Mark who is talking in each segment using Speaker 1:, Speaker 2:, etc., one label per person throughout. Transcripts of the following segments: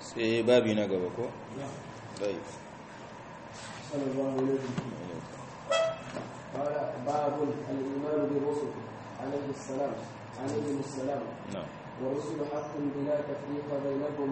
Speaker 1: sai babi na gaba ko طيب
Speaker 2: صلى الله عليه وسلم قال باب الإيمان بالرسل عليهم السلام
Speaker 1: نعم
Speaker 2: والرسل حق بلا تفريق بينهم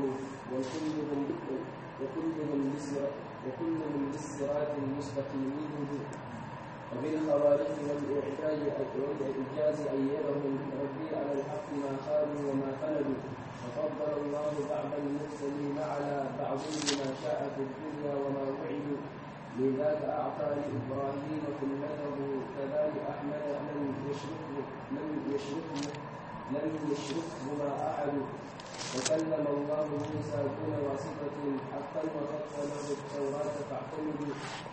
Speaker 2: وكلهم للصراط المستقيم وبالخوارق والإعجاز أيدهم ربي على الحق ما خالوا وما خلدوا وفضل الله بعض المرسلين على بعض بما شاء في الدنيا وما وعدوا لذاك أعطى لإبراهيم كلته كذلك أحمد لم يشركهما أحد وكلم الله موسى دون واسطة حقا وخط له التوراة فاعتمدوا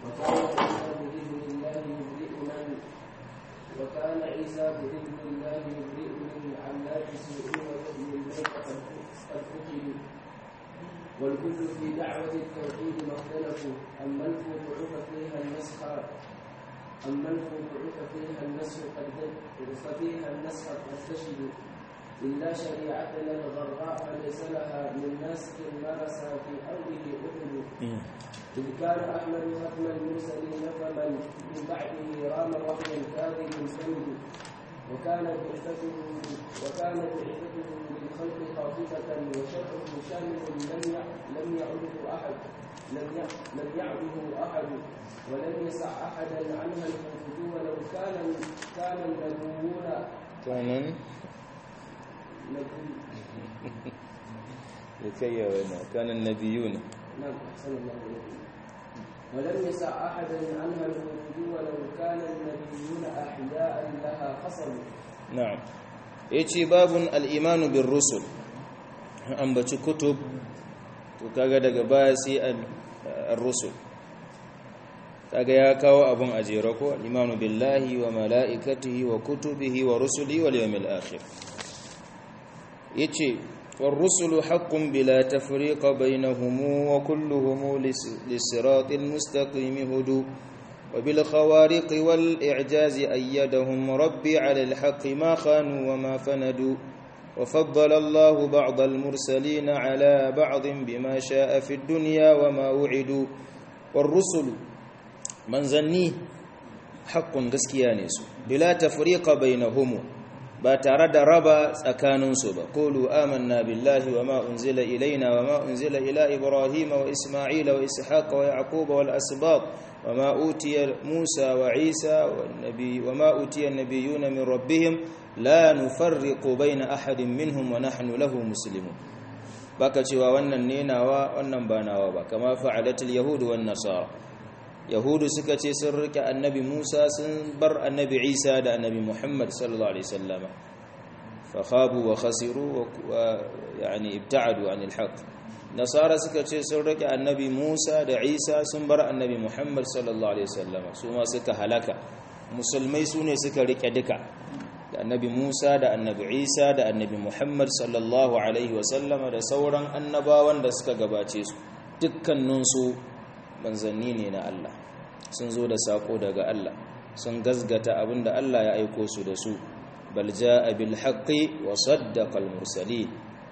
Speaker 2: وكان عيسى بإذن الله يبرئ من علات سوء ويؤمن البيت قد فقدوا والكل في دعوة التوحيد ما اختلفوا أما الفروع فيها النسخ قد تشهد إلا شريعتنا الغراء فليس لها من ناسخ مارس في أرضه أحد إذ كان أحمد ختم المرسلين فمن من بعده رام وحيا كاذب سند وكان بعثته للخلق خاطفة وشرعه شامل لم يعده أحد ولم يسع أحدا عنها الخروج ولو كان النبيون
Speaker 1: كان النبيون
Speaker 2: نعم أحسن الله إليكم ولم يسع أحدا عنها الخروج ولو كان النبيون أحياء لها خصموا
Speaker 1: نعم yace babun al-iman bir rusul ambaci kutub to kaga daga baya sai ar-rusul kaga ya kawo abun ajera ko al-iman billahi wa malaikatihi wa kutubihi wa rusulihi wal yawmil akhir yace والرسل حق بلا تفريق بينهم وكلهم للصراط المستقيم هدوا وبالخوارق والإعجاز أيدهم ربي على الحق ما خانوا وما فندوا وفضل الله بعض المرسلين على بعض بما شاء في الدنيا وما وعدوا والرسل من ظني حق غسكيانيس بلا تفريق بينهم ba tare da raba tsakaninsu ba qulu amanna billahi wama unzila ilaina wama unzila ila ibrahima wa isma'ila wa ishaqa wa yaquba wal asbaq wama utiya musa wa isa wama utiya an-nabiyuna min rabbihim la nufarriqu baina ahadin minhum wa nahnu lahu muslimun baka cewa wannan ne nawa wannan ba nawa ba kama fa'alatul yahud wan nasara yahudu suka ce sun rike annabi Musa sun bar annabi Isa da annabi Muhammad sallallahu alaihi wasallam fa khabu wa khasiru wa yani ibta'adu anil haqq nasara suka ce sun rike annabi Musa da Isa sun bar annabi Muhammad sallallahu alaihi wasallam su ma suka halaka musulmai sune suka rike duka da annabi Musa da annabi Isa da annabi Muhammad sallallahu alaihi wasallam da sauran annabawan da suka gabace su dukkaninsu manzanni ne na Allah sun zo da sako daga Allah sun gazgata abinda Allah ya aiko su da su bal jaa bil haqqi wa saddaqa al mursalin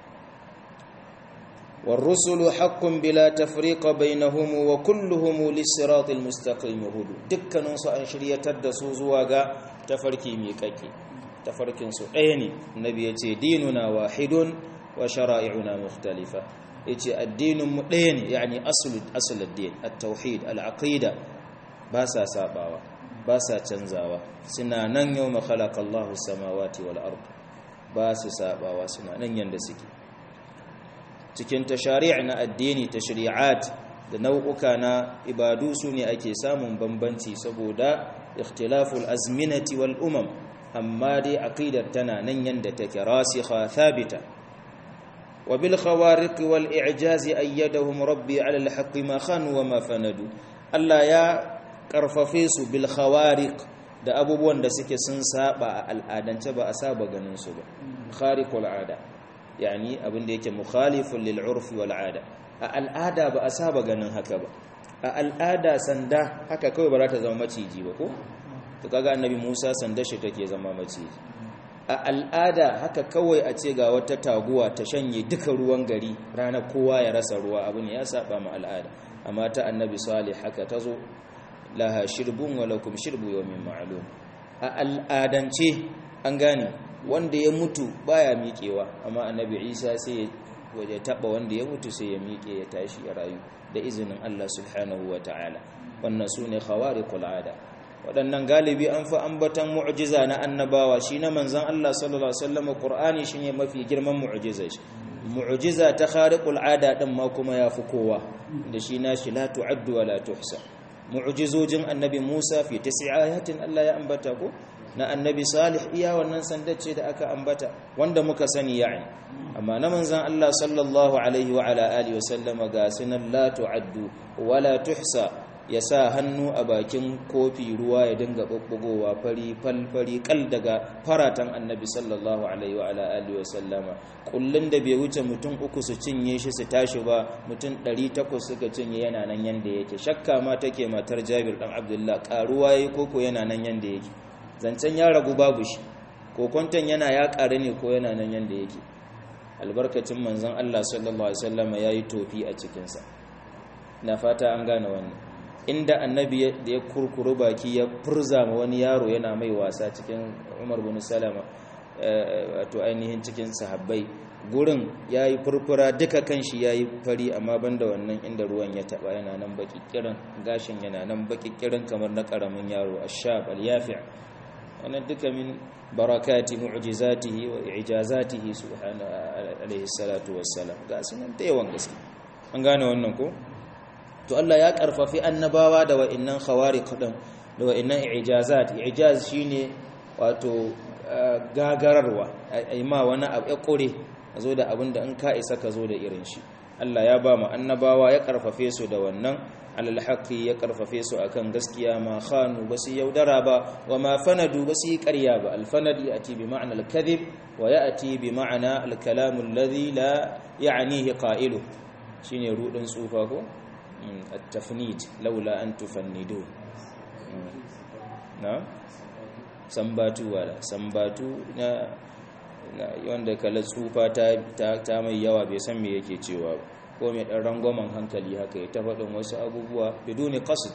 Speaker 1: war rusulu haqqun bila tafriqa bainahum wa kulluhum lis siratil mustaqim hudu dukkanin su an shiryatar da su zuwa ga tafarki mai kake tafarkin su ɗaya ne nabi yace dinuna wahidun wa shara'i'una mukhtalifa yace addinin mu ɗaya ne yani aslul din at-tauhid al-aqida ba sa sabawa ba sa canzawa suna nan yawma khalaqallahu as-samawati wal ard ba su sabawa suna nan yanda suke cikin tashari' na addini tashri'at da nau'uka na ibadu su ne ake samun bambanci saboda ikhtilaful azminati wal umam amma dai aqidar tana nan yanda take rasikha thabita وبالخوارق والإعجاز أيدهم ربي على الحق ما خانوا وما فندوا الله يا كرففيس بالخوارق da abubuwan da suke sun saba a al'adance ba a saba ganin su ba khariqul ada yani abin da yake mukhalifun lil urfi wal ada a al'ada ba a saba ganin haka ba a al'ada sanda haka kawai ba za ta zama maciji ba ko to kaga annabi Musa sanda shi take zama maciji a al'ada haka kawai a ce ga wata taguwa ta shanye duka ruwan gari ranar kowa ya rasa ruwa abu ne ya saba ma al'ada amma ta annabi salih haka ta zo laha shirbun wa lakum shirbu yawmin ma'lum a al'adance an gane wanda ya mutu baya miƙewa amma annabi isa sai waje taba wanda ya mutu sai ya miƙe ya tashi ya rayu da izinin Allah subhanahu wa ta'ala wannan sune khawariqul ada waɗannan galibi an fi ambatan mu'jiza na annabawa shi na manzon Allah sallallahu alaihi wasallam Qur'ani shine mafi girman mu'jiza shi mu'jiza ta khariqul ada din ma kuma yafi kowa da shi nashi la tu'addu wa la tuhsa mu'jizojin annabi Musa fi 9 ayatin Allah ya ambata ko na annabi Salih iya wannan sandace da aka ambata wanda muka sani yani amma na manzon Allah sallallahu alaihi wa ala alihi wasallam ga sunan la tu'addu wa la tuhsa ya sa hannu a bakin kofi ruwa ya dinga bubbugowa fari falfari kal daga faratan annabi sallallahu alaihi wa ala alihi wasallama kullun da bai wuce mutum 3 su cinye shi su tashi ba mutum 800 suka cinye yana nan yanda yake shakka ma take matar Jabir dan Abdullah karuwa yayi koko yana nan yanda yake zancen ya ragu babu shi ko kwantan yana ya ƙare ne ko yana nan yanda yake albarkacin manzon Allah sallallahu alaihi wasallama yayi tofi a cikin sa na fata an gane wannan inda annabi da ya kurkuru baki ya furza ma wani yaro yana mai wasa cikin Umar bin Salama wato ainihin cikin sahabbai gurin yayi furfura duka kanshi yayi fari amma banda wannan inda ruwan ya taba yana nan baki kiran gashin yana nan baki kiran kamar na karamin yaro ashab al-yafi' wannan duka min barakati mu'jizatihi wa i'jazatihi subhanahu alaihi salatu wassalam ga sunan da yawan gaske an gane wannan ko to Allah ya karfafi annabawa da wa'annan khawariq din da wa'annan i'jazat i'jaz shine wato gagararwa ai ma wani abu ya kore zo da abinda in ka isa ka zo da irin shi Allah ya ba mu annabawa ya karfafe su da wannan alal haqqi ya karfafe su akan gaskiya ma khanu basu yaudara ba wa ma fanadu basu ƙarya ba al fanad yati bi ma'na al kadhib wa yati bi ma'na al kalam alladhi la ya'nihi qa'ilu shine rudin tsufa ko التفنيد لولا أن تفندوا نعم سنباتو ولا سنباتو wanda kala tsufa ta mai yawa bai san me yake cewa ko mai dan rangwamen hankali haka ya ta faɗin wasu abubuwa biduni qasd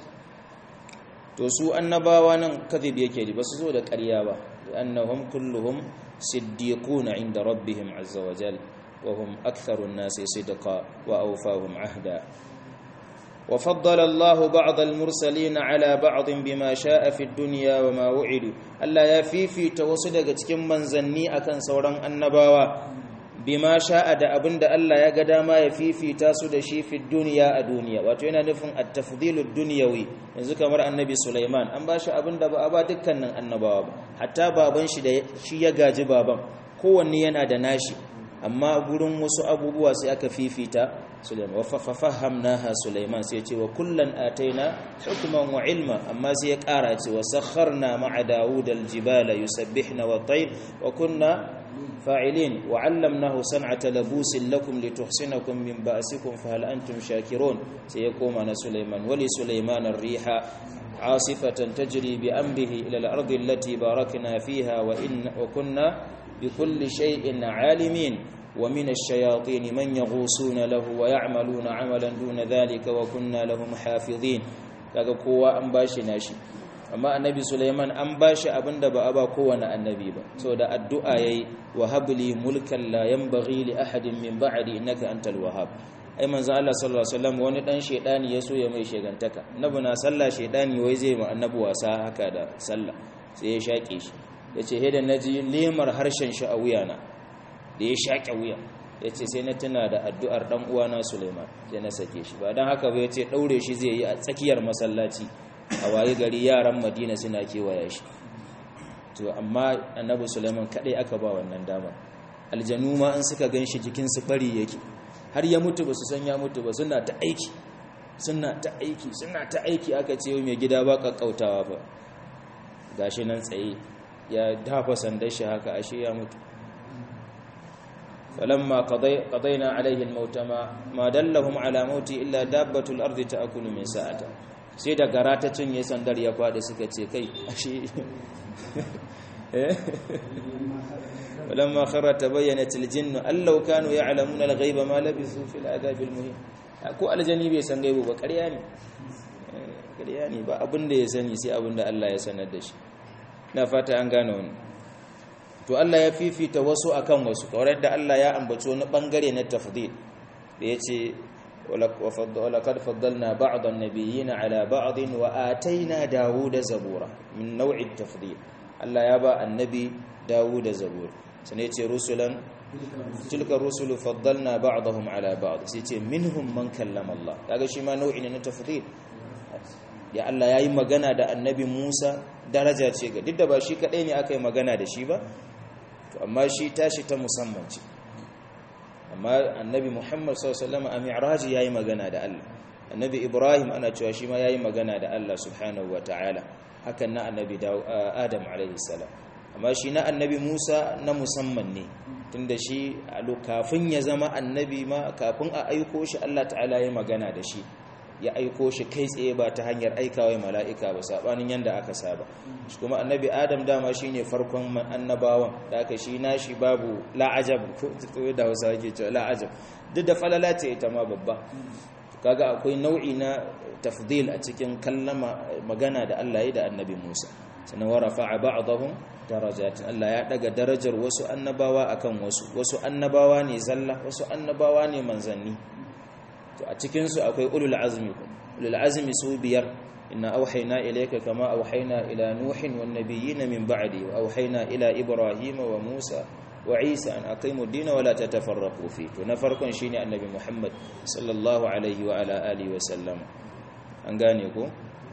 Speaker 1: to su annabawa nan kadhib yake ba su zo da ƙarya ba annahum kulluhum siddiquna inda rabbihim azza wa jalla wa hum aktharun nasi sidqa wa awfahum ahda وفضل الله بعض المرسلين على بعض بما شاء في الدنيا وما وعدوا Allah ya fifita wasu daga cikin manzanni akan sauran annabawa bima sha'a da abinda Allah ya ga dama ya fifita su da shi fi duniya a duniya wato yana nufin at-tafdilud dunyawi yanzu kamar annabi Sulaiman an bashi abinda ba a ba dukkanin annabawa ba hatta baban shi da shi ya gaji baban kowanne yana da nashi amma gurin wasu abubuwa sai aka fifita Sulaiman wa fahamnaha Sulaiman sai ce wa kullan ataina hukman wa ilma amma sai ya kara ce wa sakharna ma'a Dawud al-jibala yusabbihna wa tayr wa kunna fa'ilin wa 'allamnahu san'ata labusin lakum lituhsinakum min ba'sikum fa hal antum shakirun sai ya koma na Sulaiman wa li Sulaiman ar-riha عاصفة تجري بأمره إلى الأرض التي باركنا فيها وكنا بكل شيء عالمين ومن الشياطين من يغوصون له ويعملون عملا دون ذلك وكنا لهم حافظين kaga kowa an bashi nashi amma annabi Sulaiman an bashi abinda ba a ba kowane annabi ba saboda addu'a yayi wa habli mulkan la yanbaghi li ahadin min ba'di innaka antal wahhab ai manzo Allah sallallahu alaihi wasallam wani dan shedani yaso ya mai shegantaka annabi na sallah shedani wai zai ma annabi wasa haka da sallah sai ya shake shi yace he da naji lemar harshen shi a wuyana da ya shake wuya yace sai na tuna da addu'ar dan uwana Sulaiman sai na sake shi ba dan haka ba yace daure shi zai yi a tsakiyar masallaci a waye gari yaran Madina suna kewaya shi to amma annabi Sulaiman kadai aka ba wannan dama aljanu ma an suka ganshi jikin su bari yake har ya mutu ba su san ya mutu ba suna ta aiki aka ce mai gida ba kakkautawa ba gashi nan tsaye ya dafa sandar shi haka ashe ya mutu falamma qadayna alaihi al-maut ma dallahum ala mauti illa dabbatul ardi ta'kulu min sa'ata sai da gara ta cinye sandar ya fadi suka ce kai ashe walamma kharra tabayyanat al-jinn allau kanu ya'lamuna al-ghaiba ma labithu fil adhab al-muhin ko aljani bai san gaibu ba ƙarya ne ba abinda ya sani sai abinda Allah ya sanar da shi na fata an gane wannan to Allah ya fifita wasu akan wasu kawai da Allah ya ambaci wani bangare na tafdil da yace walaqad faddalna ba'd an-nabiyyin ala ba'd wa atayna Dawuda zabura min naw'i at-tafdil Allah ya ba annabi Dawuda zabur sai yace rusulan tilka rusulu faddalna ba'dahum ala ba'd sai yace minhum man kallama Allah kaga shi ma nau'i ne na tafdil ya Allah yayi magana da annabi Musa daraja ce ga duk da ba shi kadai ne aka yi magana da shi ba to amma shi tashi ta musamman ce amma annabi Muhammad sallallahu alaihi wasallam a mi'raj yayi magana da Allah annabi Ibrahim ana cewa shi ma yayi magana da Allah subhanahu wataala hakan na annabi Adam alaihi salam amma shi na annabi Musa na musamman ne tunda shi kafin ya zama annabi ma kafin a aiko shi Allah ta'ala yayi magana da shi ya aiko shi kai tsaye ba ta hanyar aikawa mala'ika ba sabanin yanda aka saba shi kuma annabi Adam dama shine farkon annabawan da aka shi nashi babu la'ajab ko da Hausa yake cewa la'ajab duk da falala ce ita ma babba kaga akwai nau'i na tafdil a cikin kallama magana da Allah ya da annabi Musa sannan warafa'a ba'dahum darajat Allah ya daga darajar wasu annabawa akan wasu annabawa ne zalla wasu annabawa ne manzanni to a cikin su akwai ulul azmi su biyar inna auhayna ilayka kama auhayna ila nuhin wan nabiyyin min ba'di wa auhayna ila ibrahima wa musa wa isa an aqimu ad-din wa la tatafarraqu fi to na farkon shine annabi Muhammad sallallahu alaihi wa ala alihi wa sallam an gane ko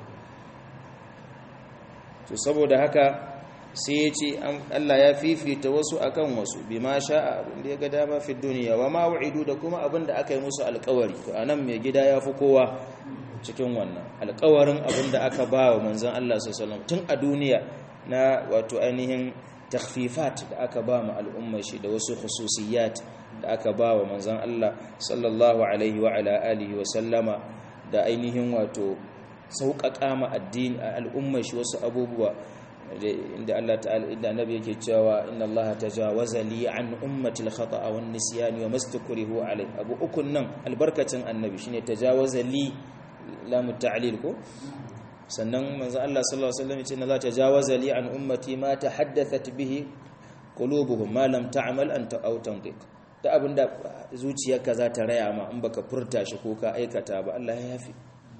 Speaker 1: to saboda haka sai ya ce Allah ya fifita wasu akan wasu bima sha'a abinda ya ga dama fi duniya wa ma wa'idu da kuma abinda aka yi musu alƙawari to anan mai gida ya fi kowa cikin wannan alƙawarin abinda aka ba wa manzon Allah sallallahu alaihi wasallam tun a duniya na wato ainihin takhfifat da aka ba mu al'ummar shi da wasu khususiyat da aka ba wa manzon Allah sallallahu alaihi wa ala alihi wa sallama da ainihin wato sauƙaƙa ma addini al'ummar shi wasu abubuwa inda Allah ta'ala inda annabi yake cewa inna Allah tajawaza li an ummati al-khata'a wan nisyan wa mastakrihu alai abu ukun nan albarkacin annabi shine tajawaza li lam ta'lil ko sannan manzo Allah sallallahu alaihi wasallam yace inna Allah tajawaza li an ummati ma tahaddathat bihi qulubuhum ma lam ta'mal anta aw tantiq da abinda zuciyarka za ta raya ma in baka furta shi ko ka aikata ba Allah ya yafi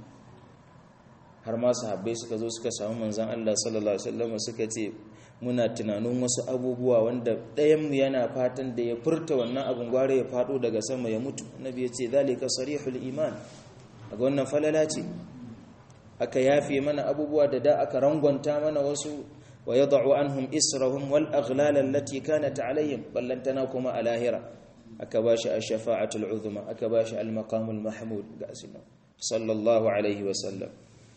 Speaker 1: har ma sahabbai suka zo suka samu manzon Allah sallallahu alaihi wasallam suka ce muna tunanin wasu abubuwa wanda ɗayan mu yana fatan da ya furta wannan abun gware ya fado daga sama ya mutu annabi ya ce zalika sarihul iman daga wannan falala ce aka yafe mana abubuwa da aka rangwanta mana wasu wa yad'u anhum israhum wal aghlal allati kanat alaihim ballantana kuma a lahira aka bashi ash-shafa'atul uzma aka bashi al-maqamul mahmud ga sallallahu alaihi wasallam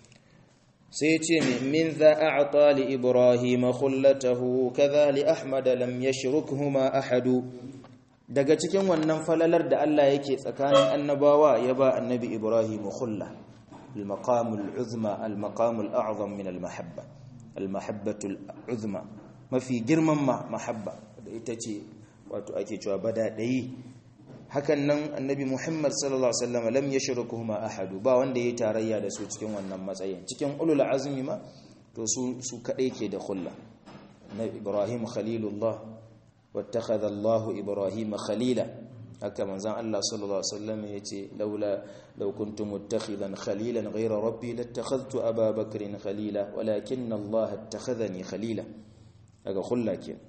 Speaker 1: sai ce min za a'ta li ibrahim khullatahu kadha li ahmad lam yashrukhuma ahadu daga cikin wannan falalar da Allah yake tsakanin annabawa ya ba annabi ibrahim khulla al-maqam al-uzma al-maqam al-a'zam min al-mahabba al-mahabbatu al-uzma mafi girman mahabba da ita ce wato ake cewa badadai hakan nan annabi Muhammad sallallahu alaihi wasallam lam yashrukuhuma ahadu ba wanda yayi tarayya da su cikin wannan matsayin cikin ulul azmi ma to su kadai ke da khulla nabi Ibrahim khalilullah wattakhadha Allah Ibrahim khalila haka manzon Allah sallallahu alaihi wasallam yace law kuntum muttakhidan khalilan ghayra rabbi lattakhadhtu Aba Bakrin khalila walakinna Allah attakhadhani khalila daga khulla ke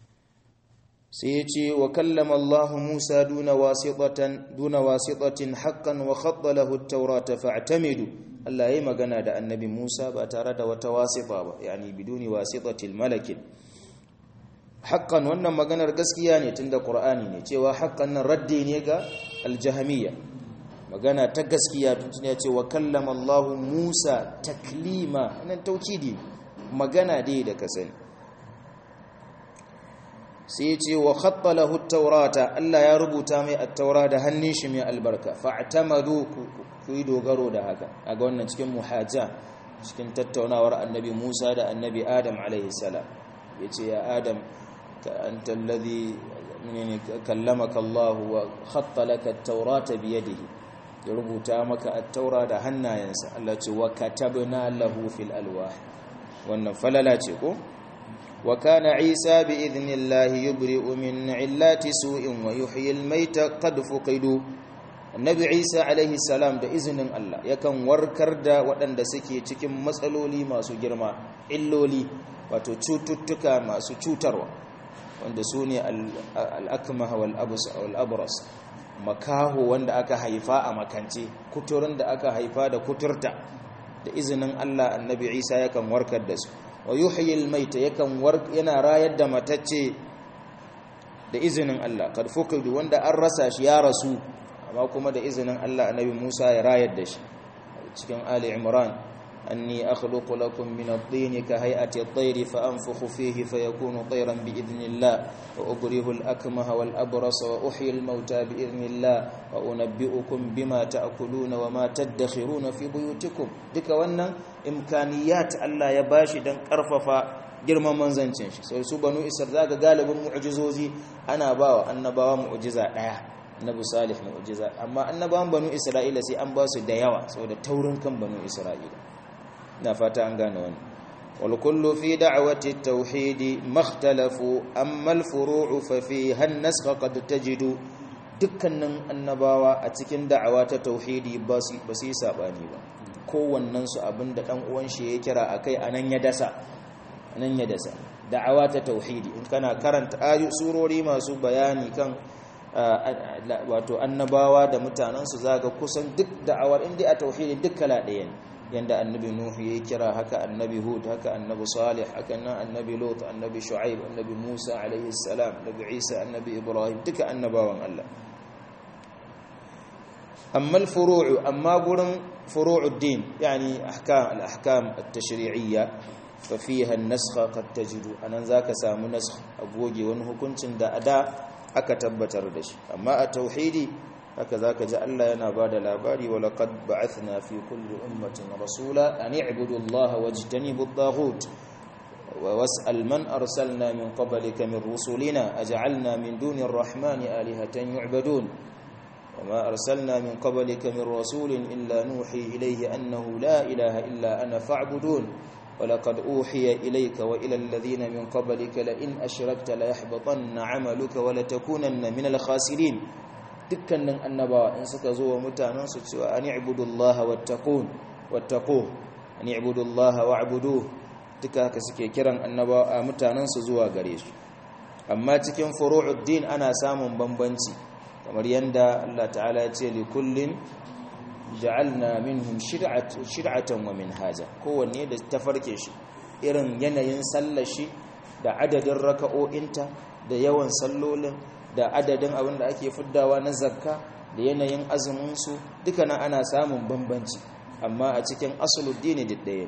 Speaker 1: sai yace wa kallama Allah Musa duna wasitatin haqqan wa khatta lahu at-taurata fa'tamidu Allah yayi magana da annabi Musa ba tare da wata wasita ba yani biduni wasitatil malakin haqqan wannan maganar gaskiya ne tunda Qur'ani ne cewa haqqan nan raddi ne ga al-jahmiyya magana ta gaskiya tun ya ce wa kallama Allah Musa taklima nan taukidi magana dai da ka sani sai ya ce wa khatta lahu at-taurata Allah ya rubuta mai at-taura da hannun shi mai albarka fa'tamadu ku yi dogaro da haka aga wannan cikin muhajja cikin tattaunawar annabi Musa da annabi Adam alaihi salam yace ya adam anta alladhi kallamaka Allah wa khatta laka at-taurata bi yadihi ya rubuta maka at-taura da hannayensa Allah ce wa katabna lahu fil alwah wannan falala ce ko wa kana Isa bi idhnillahi yubri'u min 'illati su'in wa yuhyi al-mayta qad fuqidu annabi Isa alaihi salam da izinin Allah yakan warkar da waɗanda suke cikin matsaloli masu girma illoli wato cututtuka masu cutarwa wanda su ne al-akmah wal abras makaho wanda aka haifa a makance kuturin da aka haifa da kuturta da izinin Allah annabi Isa yakan warkar da su wa yuhyil mayta yana rayar da matacce da izinin Allah kad fuqidu wanda an rasa shi ya rasu amma kuma da izinin Allah annabi Musa ya rayar da shi cikin Ali Imran أني أخلق لكم من الطين كهيئة الطير فأنفخ فيه فيكون طيرا بإذن الله وأبره الأكمه والأبرص وأحيي الموتى بإذن الله وأنبئكم بما تأكلون وما تدخرون في بيوتكم دك وانا إمكانيات الله يباشي دن كرففا girman manzancin shi sai su banu isra'ila ga galibin mu'jizozi ana bawa annabawa mu'jiza daya annabi salih mu'jiza amma annabawan banu isra'ila sai an ba su da yawa saboda taurin kan banu isra'ila na fata an gane wani wal kullu fi da'wati at-tauhid makhtalafu amma al-furu'u fa fiha an-nasakh qad tajidu dukkanin annabawa a cikin da'awa ta tauhidi ba su yi sabani ba kowannen su abinda dan uwan shi ya kira akai anan ya dasa da'awa ta tauhidi in kana karanta surori masu bayani kan wato annabawa da mutanansu zaga kusan duk da'awar inda a tauhidi duk kala ɗaya ne yanda annabi nuhu ya kira haka annabi hud haka annabi salih haka nan annabi lut annabi shu'aib annabi musa alaihi salam annabi isa annabi ibrahim duka annabawan Allah amma al-furu'u amma gurin furu'uddin yani al-ahkam at-tashri'iyya fa fiha an-nasakh qad tajidu anan zaka samu nasakh agoge wani hukuncin da ada aka tabbatar da shi amma a tauhidi haka zaka ji Allah yana bada labari wa laqad ba'athna fi kulli ummatin rasula an i'budu Allaha wajtanibu at-taghut wa was'al man arsalna min qablika min rusulina aj'alna min duni ar-rahmani alihatan yu'badun wama arsalna min qablika min rasulin illa nuhi ilayhi annahu la ilaha illa ana fa'budun ولقد أوحي إليك وإلى الذين من قبلك لئن أشركت ليحبطن عملك ولتكونن من الخاسرين dukkanin annabawa in suka zo wa mutanensu cewa an ibudullaha wattaquh an ibudullaha wa'buduh duka haka suke kiran annabawa mutanensu zuwa gare shi amma cikin furu'uddin ana samun bambanci kamar yanda Allah ta'ala ya ce li kullin ja'alna minhum shir'atan wa minhaja kowanne da tafarke shi irin yanayin sallar shi da adadin raka'o'inta da yawan sallolin da adadin abin da ake fiddawa na zakka da yanayin azumin su duka nan ana samun bambanci amma a cikin asuluddin diddaye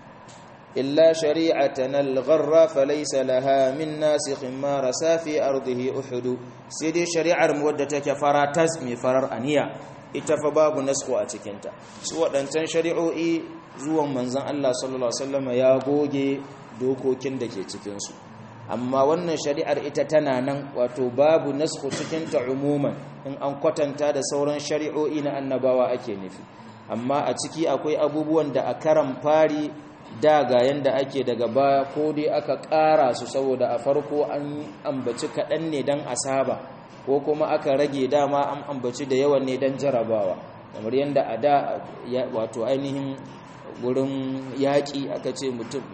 Speaker 1: illa shari'atan al-gharra falaysa laha min nasikhin ma rasafi ardihi uhud sai dai shari'ar mu wadda take faratas mai farar aniya ita fa babu nasko a cikinta su waɗancan shari'o'i zuwan manzon Allah sallallahu alaihi wasallam ya goge dokokin da ke cikinsu amma wannan shari'ar ita tana nan wato babu nasko cikinta umuman in an kwatanta da sauran shari'o'i na annabawa ake nufi amma a ciki akwai abubuwan da a karan fari da ga yanda ake daga baya ko dai aka ƙara su saboda a farko an ambaci kaɗan ne don asaba ko kuma aka rage dama an ambaci da yawan ne don jarabawa kamar yadda a da wato ainihin wurin yaƙi aka ce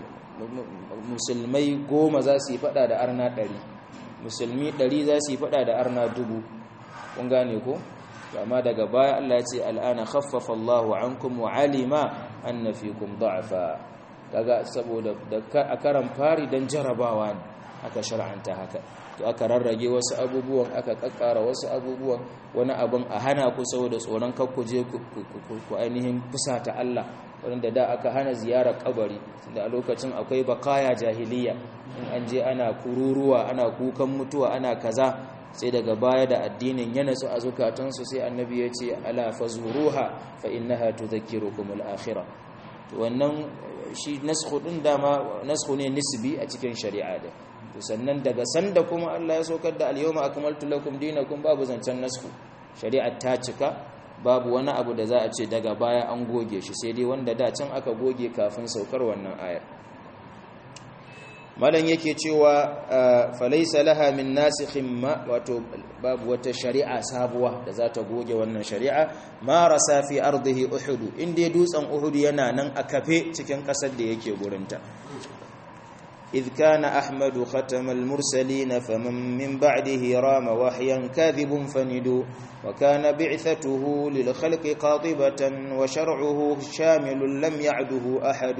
Speaker 1: musulmai 10 za su yi fada da arna 100 musulmi 100 za su yi fada da arna 1000 kun gane ko amma daga baya Allah ya ce al'ana khaffafa Allahu ankum wa alima anna fikum da'fa kaga saboda a karan fari dan jarabawa ne aka shar'anta haka to aka rarrage wasu abubuwan aka kakkara wasu abubuwan wani abun a hana ku saboda tsoron kakkuje ku ainihin fusata Allah wanda da aka hana ziyarar kabari da a lokacin akwai bakaya jahiliya in an je ana kururuwa ana kukan mutuwa ana kaza sai daga baya da addinin ya natsu a zukatansu sai annabi ya ce ala fazuruha fa innaha tudhakkirukum al-akhirah to wannan shi naskhu din dama naskhu ne nisbi a cikin shari'a da to sannan daga sanda kuma Allah ya saukar da al-yawma akmaltu lakum dinakum babu zancen naskhu shari'a ta cika babu wani abu da za a ce daga baya an goge shi sai dai wanda da can aka goge kafin saukar wannan ayar malan yake cewa falaysa laha min nasikhin ma wato babu wata shari'a sabuwa da za ta goge wannan shari'a ma rasa fi ardihi uhud inda dutsen uhud yana nan a kafe cikin kasar da yake gurinta إذ كان أحمد ختم المرسلين فمن من بعده رام وحيا كاذب فند وكان بعثته للخلق قاطبة وشرعه شامل لم يعده أحد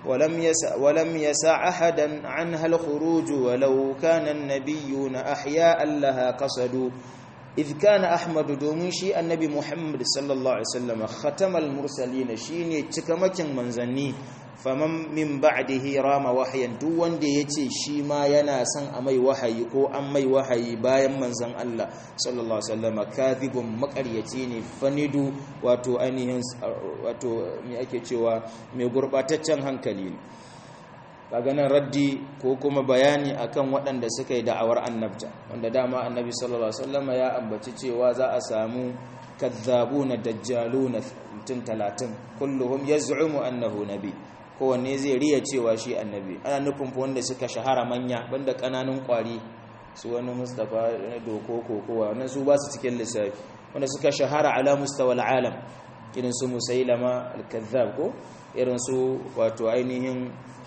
Speaker 1: ولم يسع أحدا عنها الخروج ولو كان النبيون أحياء لها قصدوا إذ كان أحمد دومشي النبي محمد صلى الله عليه وسلم ختم المرسلين شيني تكمكن منزني faman min ba'dihi rama wahyan duk wanda yace shi ma yana son a mai wahayi ko an mai wahayi bayan manzon Allah sallallahu alaihi wasallam kadhibun makaryaci ne fanidu wato ainihin wato me ake cewa mai gurbataccen hankali ne kaga nan raddi ko kuma bayani akan waɗanda suka yi da'awar annabta wanda dama annabi sallallahu alaihi wasallam ya ambaci cewa za a samu kadhabuna dajjaluna mutum 30 kulluhum yaz'umu annahu nabi kowanne zai riya cewa shi annabi ana nufin wanda suka shahara manya banda kananun kwari su wani mustafa na doko kokowa wannan su ba su cikin lissafi wanda suka shahara ala mustawal alam irin su musailama al-kazzab ko irin su wato ainihin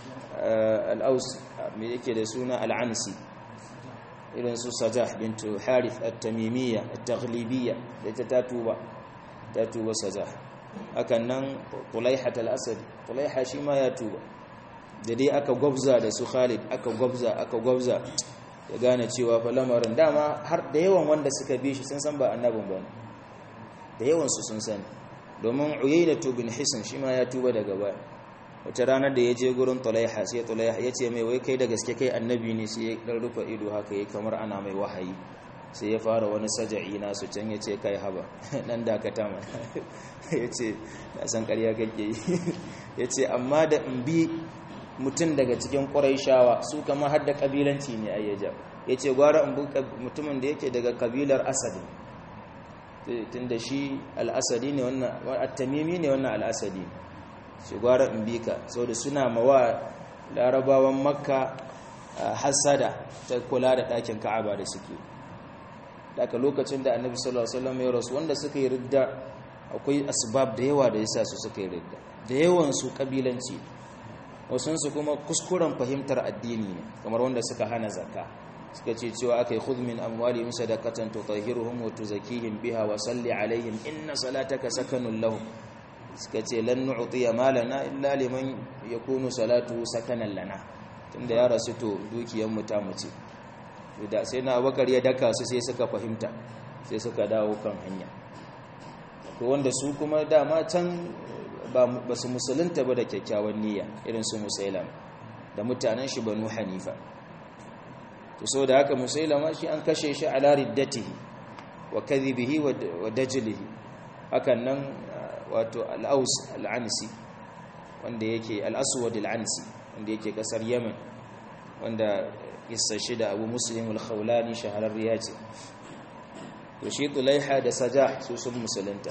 Speaker 1: al-aus me yake da suna al-ansi irin su sajah bintu harith at-tamimiyya at-taghlibiyya da ta tuba sajah hakan nan tulaihat al-asad tulaiha shi ma ya tuba da dai aka gwabza da su Khalid aka gwabza ya gane cewa fa lamarin dama har da yawan wanda suka bi shi sun san ba annabin bane da yawan su sun sani domin Uyayna bin Hisn shi ma ya tuba daga baya wata ranar da ya je gurin tulaiha sai tulaiha ya ce mai wai kai da gaske kai annabi ne sai ya dan rufe ido haka yayi kamar ana mai wahayi sai ya fara wani saja'i nasu can ya ce kai haba nan dakata ma ya ce na san ƙarya kake yi ya ce amma da in bi mutum daga cikin ƙuraishawa su kama har da ƙabilanci ne ayyaja ya ce gwara in bi mutumin da yake daga ƙabilar asadi tun da shi al'asadi ne wannan at-tamimi ne wannan al'asadi shi gwara in bi ka saboda suna mawa larabawan makka hasada ta kula da ɗakin ka'aba da suke daga lokacin da annabi sallallahu alaihi wasallam ya rasu wanda suka yi ridda akwai asbab da yawa da yasa su suka yi ridda da yawan su kabilanci wasun su kuma kuskuren fahimtar addini ne kamar wanda suka hana zakka suka ce cewa akai khudh min amwalihim sadaqatan tutahhiruhum wa tuzakkihim biha wa salli alaihim inna salataka sakanun lahum suka ce lan nu'tiya malana illa liman yakunu salatu sakanan lana tunda ya rasu to dukiyar mu ta mace da sai na Abubakar ya daka su sai suka fahimta sai suka dawo kan hanya ko wanda su kuma dama can ba su musulunta ba da kyakkyawan niyya irin su Musailam da mutanen shi Banu Hanifa to so da haka Musailama shi an kashe shi ala riddatihi wa kadhibihi wa dajlihi hakan nan wato al-Aus al-Ansi wanda yake al-Aswad al-Ansi wanda yake kasar Yemen wanda kissa shi da Abu Muslim al-Khawlani shahararriya ce to shi Tulaiha da Sajah su sun musulunta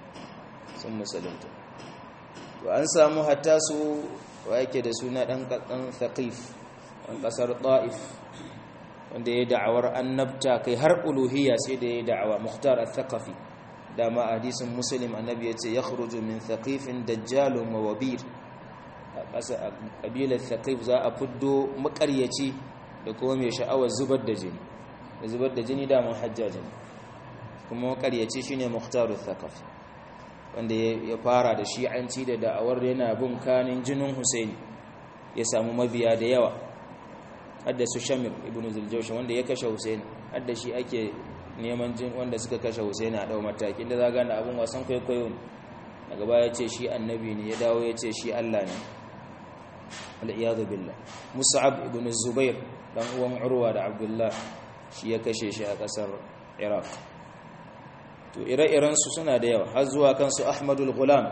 Speaker 1: to an samu hatta su wa yake da suna dan Thaqif an kasar Taif wanda ya da'awar annabta kai har uluhiyya sai da ya da'awa Mukhtar al-Thaqafi dama hadisin Muslim annabi yace yakhruju min Thaqifin dajjalun wa wabir a kabilar Thaqif za a fiddo makaryaci da kuma mai sha'awar zubar da jini da mun hajjajin kuma makaryaci shine Mukhtar al-Thaqafi wanda ya fara da shi'anci da da'awar yana bin kanin jinin Husaini ya samu mabiya da yawa hadda su Shamir ibn Zuljawsh wanda ya kashe Husaini hadda shi ake neman jin wanda suka kashe Husaini a dau mataki da zaga da abun wasan kwaikwayo ne daga baya yace shi annabi ne ya dawo yace shi Allah ne al-iyad billah Mus'ab ibn Zubair dan uwan Urwa da Abdullah shi ya kashe shi a kasar Iraq to ire-iren su suna da yawa har zuwa kansu Ahmadul Ghulam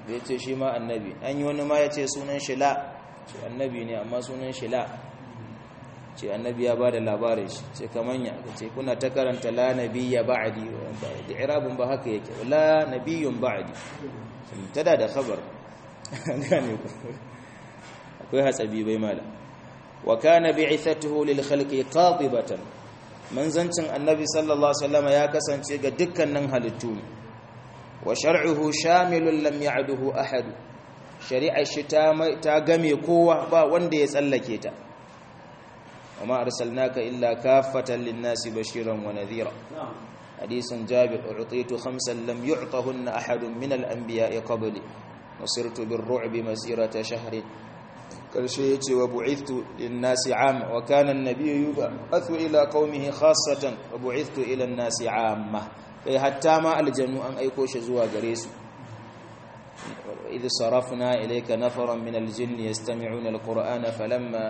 Speaker 1: ya ce shi ma annabi. An yi wani ma ya ce sunan shi la, ce annabi ne amma sunan shi la, ce annabi ya ba da labarin shi, ce kamanya ce kuna ta karanta la nabiyya ba'di, da irabun ba haka yake, la nabiyyun ba'di tada da khabar gane ku, akwai hatsabi bai mala. Wa kana bi'ithatuhu lil khalqi qatibatan, manzancin annabi sallallahu alaihi wasallam ya kasance ga dukkanin halittu ne. Wa shar'uhu shamilun lam ya'duhu ahad, shari'ar shi ta game kowa, ba wanda ya tsallake ta. wa ma arsalnaka illa kaffatan lin-nasi bashiran wa nadhira. hadisin Jabir, u'titu khamsan lam yu'tahunna ahadun min al-anbiya'i qabli nusirtu bir-ru'bi masirata shahrin. karshe yace wa bu'ithtu lin-nasi 'amma wa kana an-nabiyyu yub'athu ila qaumihi khassatan wa bu'ithtu ila an-nasi 'amma. kai hatta ma aljannu an aiko shi zuwa gare su. idh sarafna ilayka nafaran min al-jinni yastami'una al-qur'ana falamma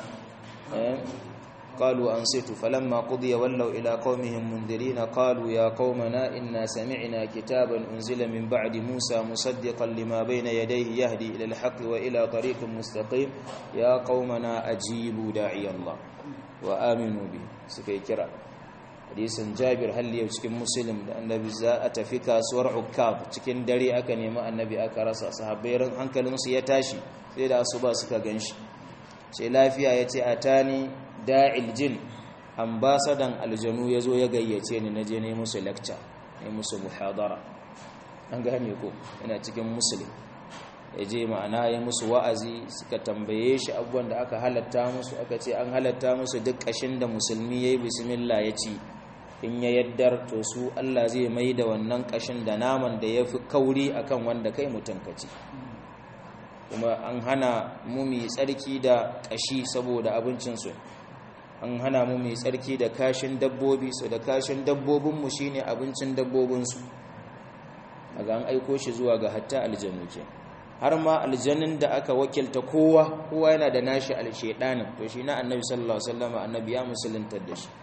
Speaker 1: قالوا أنصتوا فلما قضي ولوا إلى قومهم منذرين قالوا يا قومنا إنا سمعنا كتابا أنزل من بعد موسى مصدقا لما بين يديه يهدي إلى الحق وإلى طريق مستقيم يا قومنا أجيبوا داعي الله وآمنوا به. سكي كرا حديث جابر هل يوشكم مسلم النبي زاءت في كاسور عكاب cikin dare aka nemi annabi aka rasa, sahabbai ran hankalinsu ya tashi sai da asuba suka ganshi. sai lafiya yace atani da'il jin, ambasadan aljanu yazo ya gayyace ni naje ne musu lecture, ne musu muhadara. an gane ko ina cikin muslim. yaje ma'ana ya musu wa'azi, suka tambaye shi abubuwan da aka halatta musu, aka ce an halatta musu duk kashin da musulmi yayi bismillah ya ci, in ya yaddar to su Allah zai mai da wannan kashin da naman da yafi kauri akan wanda kai mutankaci. kuma an hana mu mi tsarki da kashi saboda abincinsu, an hana mu mai tsarki da kashin dabbobi, so da kashin dabbobinmu shine abincin dabbobinsu. daga an aiko shi zuwa ga hatta aljannu ke, har ma aljannin da aka wakilta kowa yana da nashi alshedanin, to shi na annabi sallallahu alaihi wasallam annabi ya musulunta da shi.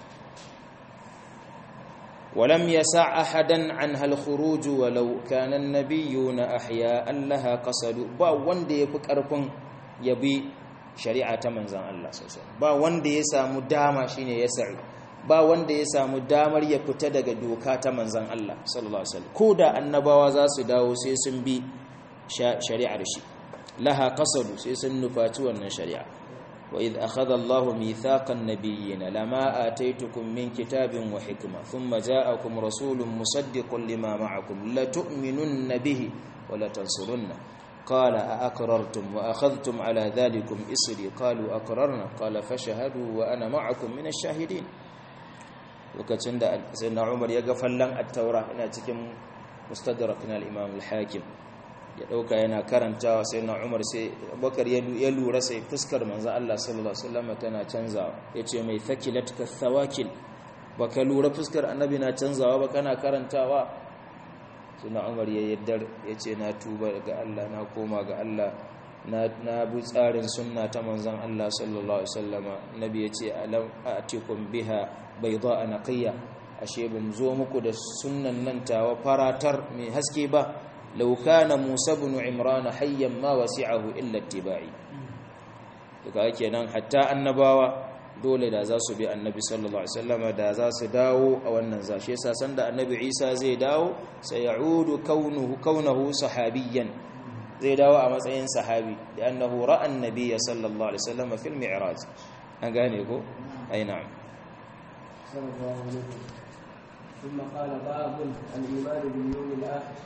Speaker 1: ولم يسع أحدا عنها الخروج ولو كان النبيون أحياء لها قصد. ba wanda yafi karfin yabi shari'a ta manzan Allah sosai, ba wanda ya samu dama shine ya sa'u, ba wanda ya samu damar ya fita daga doka ta manzan Allah sallallahu alaihi wasallam. ko da annabawa za su dawo sai sun bi shari'ar shi, laha qasadu, sai sun nufaci wannan shari'a. wa idh akhadha Allahu mithaqan nabiyyin lama ataitukum min kitabin wa hikma thumma ja'akum rasulun musaddiqun lima ma'akum la tu'minunna bihi wa la tansurunna قال أأقررتم وأخذتم على ذلكم إصري قالوا أقررنا قال فشهدوا وأنا معكم من الشاهدين. lokacin da sayyidina Umar ya ga fallan at-Taura ina cikin mustadrak na al-Imam al-Hakim, ya dauka yana karantawa sayyidina Umar, sai Abubakar ya lura sai fuskar manzo Allah sallallahu alaihi wasallam tana canzawa, yace mai thakilatka thawakil, baka lura fuskar annabi na canzawa ba kana karantawa. suna Umar ya yaddar ya ce na tuba ga Allah, na koma ga Allah, na bi tsarin sunna ta manzan Allah sallallahu alaihi wasallama. nabi ya ce alam atikum biha bayda naqiya, ashe bum zo muku da sunnan nan tawa faratar mai haske ba. law kana Musa ibn Imran hayyan ma wasi'ahu illa ittiba'i. daga kenan hatta annabawa dole da za su bi annabi sallallahu alaihi wasallam, da za su dawo a wannan zashi. yasa sanda annabi Isa zai dawo sai ya'udu kaunuhu sahabiyyan, zai dawo a matsayin sahabi, da annahu ra'a annabiyya sallallahu alaihi wasallam fil mi'raj. an gane ko ai na'am.
Speaker 2: sallallahu alaihi ثم قال باب الإيمان باليوم الآخر.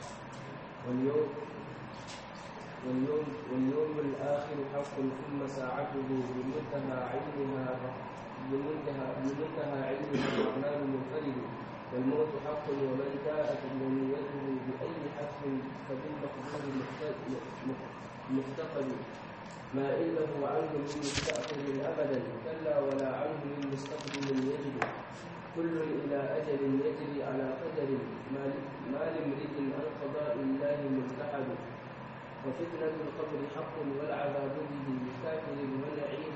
Speaker 2: واليوم الآخر حق، ثم ساعته بمنتهى علمها الرحمن منفرد. والموت حق، ومن جاءت منيته بأي حق فبالمقدور مفتقد. ما إنه عنه من مستأخر أبدا، كلا ولا عنه من مستقبل يجد. كل إلى أجل يجري على قدر، ما لامرئ عن قضاء الله ملتحد. وفتنة القبر حق، والعذاب به كافر ونعيم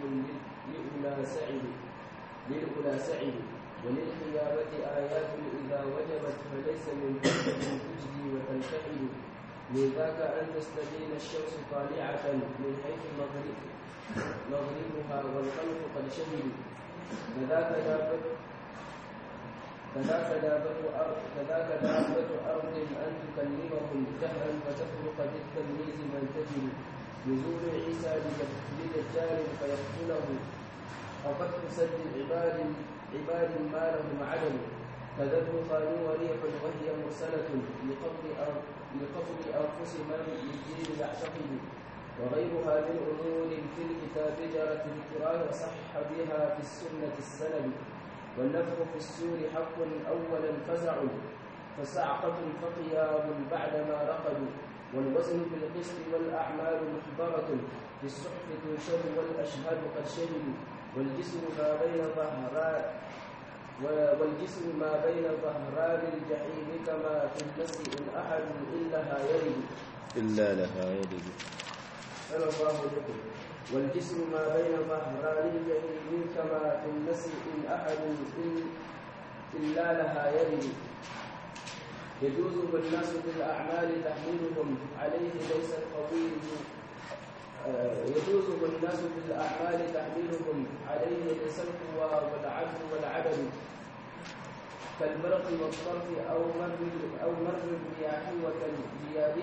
Speaker 2: للأولى سعد. وللقيامة آيات إذا وجبت، فليس من فتنة تجدي وتنتحل. من ذاك أن تستبين الشمس طالعة من حيث مغربها والخلق قد شهدوا كذاك دابة أرض أن تكلمهم جهلا فتخلق بالتمييز من تجد نزول عيسى لدجال فيقتله أو فتح سد عباد ما لهم عدم كذا الطوفان وريح وهي مرسلة لقبض أنفس من للدين يعتقد وغيرها من أمور في الكتاب جرت ذكرها وصح بها في السنة السند والنفخ في السور حق أولا فزع فصعقة فقيام بعدما رقدوا والوزن بالقسط والأعمال محضرة في الصحف تنشر والأشهاد قد شهدوا والجسم ما بين ظهران الجحيم كما في النسل إن أحد إلا لها يرد صلى الله عليه. والجسم ما بين ظهران الجحيم كما في النسل إن أحد إلا لها يرد يجوز بالناس بالأعمال تحميلهم عليه ليس القوي يجوز بالناس بالأعمال تحميلهم عليه ليس القوى والعدل والعدد كالبرق والصرف أو مر الرياح وكالجياد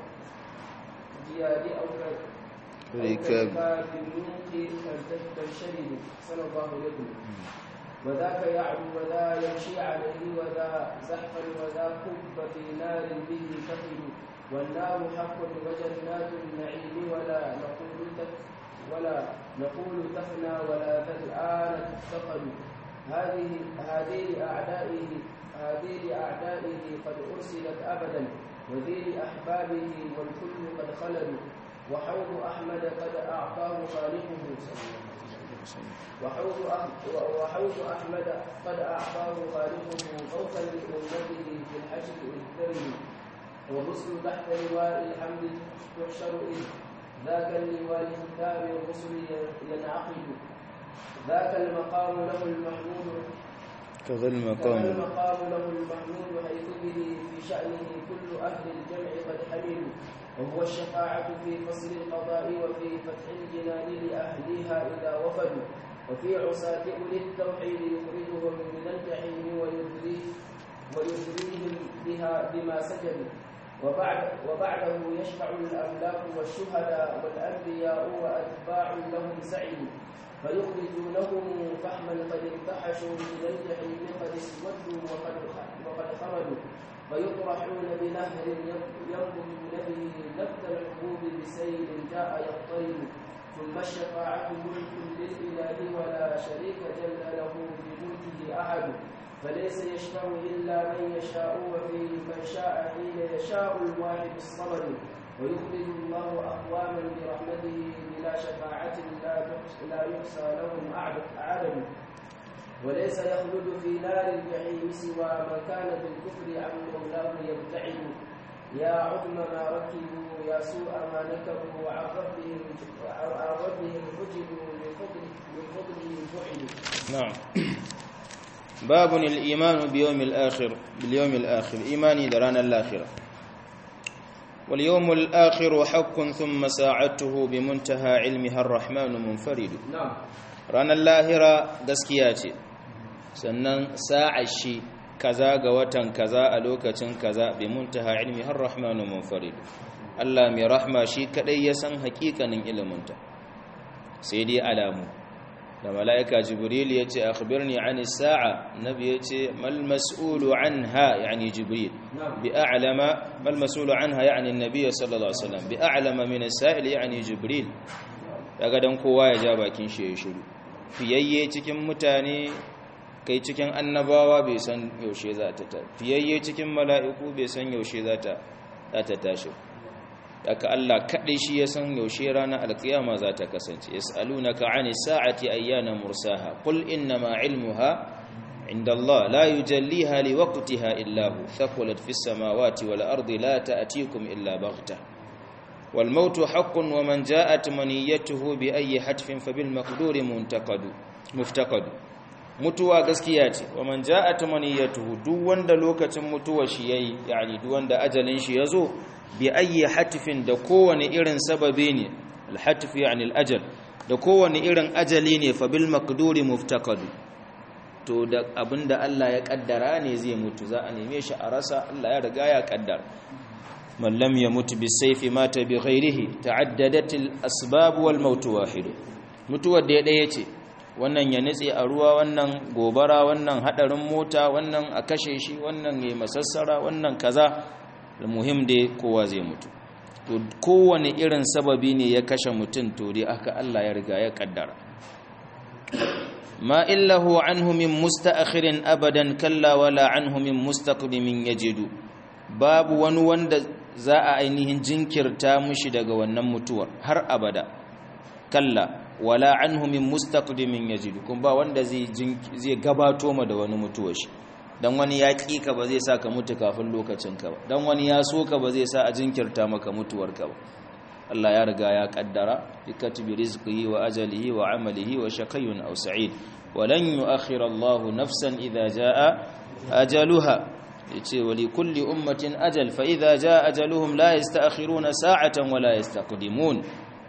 Speaker 2: أو كالركاب المنقي كالشرد صلى الله عليه وسلم وذاك يعلو وذا يمشي عليه وذا زحفا وذا كب في نار به تقل والنار حق وجنات النعيم ولا نقول تفنى ولا الآن تفتقد هذه لأعدائه قد أرسلت أبدا وذي لأحبابه والكل قد خلدوا وحوض أحمد قد أعطاه خالقه وحوض أحمد قد أعطاه خالقه فوقا لأمته في الحشر الكريم والرسل تحت لواء الحمد تحشر إذ ذاك اللواء ختام الرسل ينعقد ذاك المقام له المحمود
Speaker 1: كذا المقام
Speaker 2: له المحمود حيث به في شأنه كل أهل الجمع قد حملوا وهو الشفاعة في فصل القضاء وفي فتح الجنان لأهلها إذا وفدوا وفي عصاة أولي التوحيد يخرجهم من الجحيم ويجريهم بما سجدوا وبعده يشفع الأملاك والشهداء والأنبياء وأتباع لهم سعي فيخرجونهم فحما قد انتحشوا من الجحيم قد اسودوا وقد خرجوا فيطرحون بنهر ينبضون به نبت الحبوب بسيل جاء يضطرب ثم الشفاعة ملك للإله ولا شريك جل له بملكه أحد فليس يشفع إلا من يشاء وفيه من شاء حين يشاء الواحد الصمد ويخرج الله أقواما برحمته بلا شفاعة لا يحصى لهم عدد وليس يخلد في نار الجحيم سوى من كان بالكفر عن مولاه يبتعد يا عظم ما ركبوا يا سوء ما نكبوا عن ربهم حجبوا من فضله فعلوا.
Speaker 1: نعم. باب الإيمان باليوم الآخر إيماني دران الآخرة واليوم الآخر حق ثم ساعته بمنتهى علمها الرحمن منفرد.
Speaker 2: نعم.
Speaker 1: ranar lahira gaskiya ce sannan sa'ar shi kaza ga watan kaza a lokacin kaza bi muntaha ilmi har rahmanu munfarid Allah mai rahma shi kadai ya san hakikanin iliminta sai dai alamu da malaika jibril ya ce akhbirni anis sa'a nabi ya ce mal mas'ulu anha yani jibril bi a'lama mal mas'ulu anha yani annabi sallallahu alaihi wasallam bi a'lama min as-sa'il yani jibril daga dan kowa ya ja bakin shi ya shiru fiyayye cikin mutane kai cikin annabawa bai san yaushe za ta fiyayye cikin mala'iku bai san yaushe za ta tashi daga Allah kadai shi ya san yaushe ranar alkiyama za ta kasance yas'alunaka 'anis sa'ati ayyana mursaha qul innama 'ilmuha 'inda Allah la yujalliha liwaqtiha illa hu thaqulat fis samawati wal ardi la ta'tikum illa baghtah والموت حق ومن جاءت منيته بأي حتف فبالمقدور مفتقد mutuwa gaskiya ce wa man ja'at maniyatuhu duk wanda lokacin mutuwa shi yayi yani duk wanda ajalin shi yazo bi ayyi hatifin da kowane irin sababi ne al-hatif yani al-ajal da kowane irin ajali ne fa bil maqduri muftaqadu to da abinda Allah ya kaddara ne zai mutu za a neme shi a rasa Allah ya riga ya kaddara man lam yamut bisayfi mata bi ghairihi ta'addadat al-asbab wal maut wahid mutuwar da ɗaya ce wannan ya nitse a ruwa wannan gobara wannan hadarin mota wannan a kashe shi wannan yayi masassara wannan kaza muhim dai kowa zai mutu to kowane irin sababi ne ya kashe mutum to dai aka Allah ya riga ya kaddara ma illahu anhu min musta'akhirin abadan kalla wala anhu min mustaqdimin yajidu babu wani wanda za a ainihin jinkirta mushi daga wannan mutuwar har abada kalla wala anhu min mustaqdimin yajidu kun ba wanda zai gabato ma da wani mutuwar shi dan wani ya ka ba zai sa ka mutu kafin lokacin ka ba dan wani ya so ka ba zai sa a jinkirta maka mutuwar ka ba Allah ya riga ya kaddara bi katibi rizqihi wa ajalihi wa amalihi wa shaqiyyun aw sa'id wa lan yu'akhkhira Allahu nafsan idha jaa ajaluha yace wa li kulli ummatin ajal fa idha jaa ajaluhum la yasta'khiruna sa'atan wa la yastaqdimun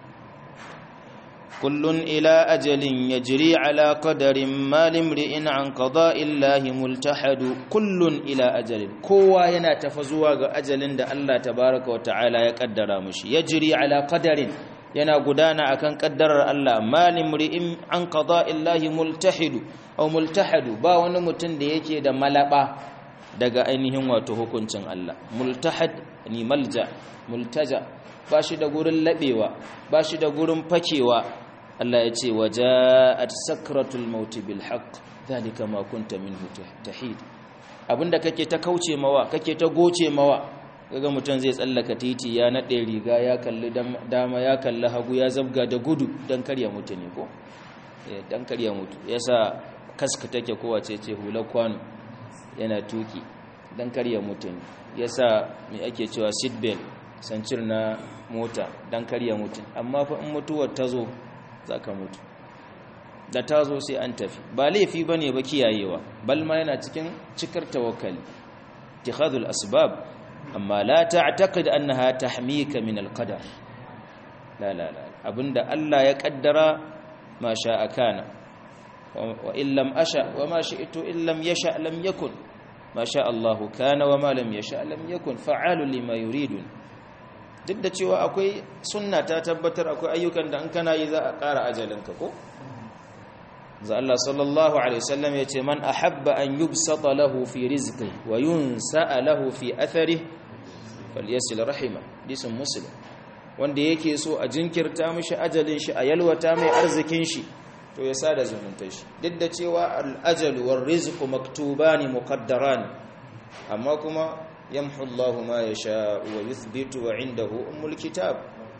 Speaker 1: kullun ila ajalin yajri ala qadarin ma limri'in an qada'illahi multahadu kullun ila ajalin kowa yana tafa zuwa ga ajalin da Allah tabaaraka wa ta'ala ya kaddara mushi yajri ala qadarin yana gudana akan kaddarar Allah ma limri'in an qada'illahi multahidu aw multahadu ba wani mutum da yake da malaba daga ainihin wato hukuncin Allah multahad ni malja multaja ba shi da gurin labewa ba shi da gurin fakewa Allah ya ce waja'at sakratul maut bil haqq zalika ma kunta minhu tahid abinda kake ta kauce mawa kake ta goce mawa kaga mutun zai tsallaka titi ya nade riga ya kalli dama ya kalli hagu ya zabga da gudu dan karya mutu ne ko dan karya mutu yasa kaska take kowace ce hular kwano yana tuki dan karya mutu ne yasa me ake cewa seat belt sancir na mota dan karya mutu amma fa in mutuwar tazo zaka mutu da tazo sai an tafi ba laifi bane ba kiyayewa bal ma yana cikin cikar tawakkali ittikhadul asbab amma la ta'taqid annaha tahmika min alqadar la abinda Allah ya kaddara ma sha'a kana wa in lam asha wa ma shi'tu in lam yasha lam yakun ma sha Allah kana wa ma lam yasha lam yakun fa'alun lima yuridun duk da cewa akwai sunna ta tabbatar akwai ayyukan da an kana yi za a ƙara ajalinka ko za Allah sallallahu alaihi wasallam yace man ahabba an yubsata lahu fi rizqi wa yunsa lahu fi athari falyasil rahima disun muslim wanda yake so a jinkirta mishi ajalin shi a yalwata mai arzikin shi to ya sada zumunta shi duk da cewa al-ajal war rizqu maktubani muqaddaran amma kuma yamhu Allahu ma yasha wa yuthbitu wa indahu ummul kitab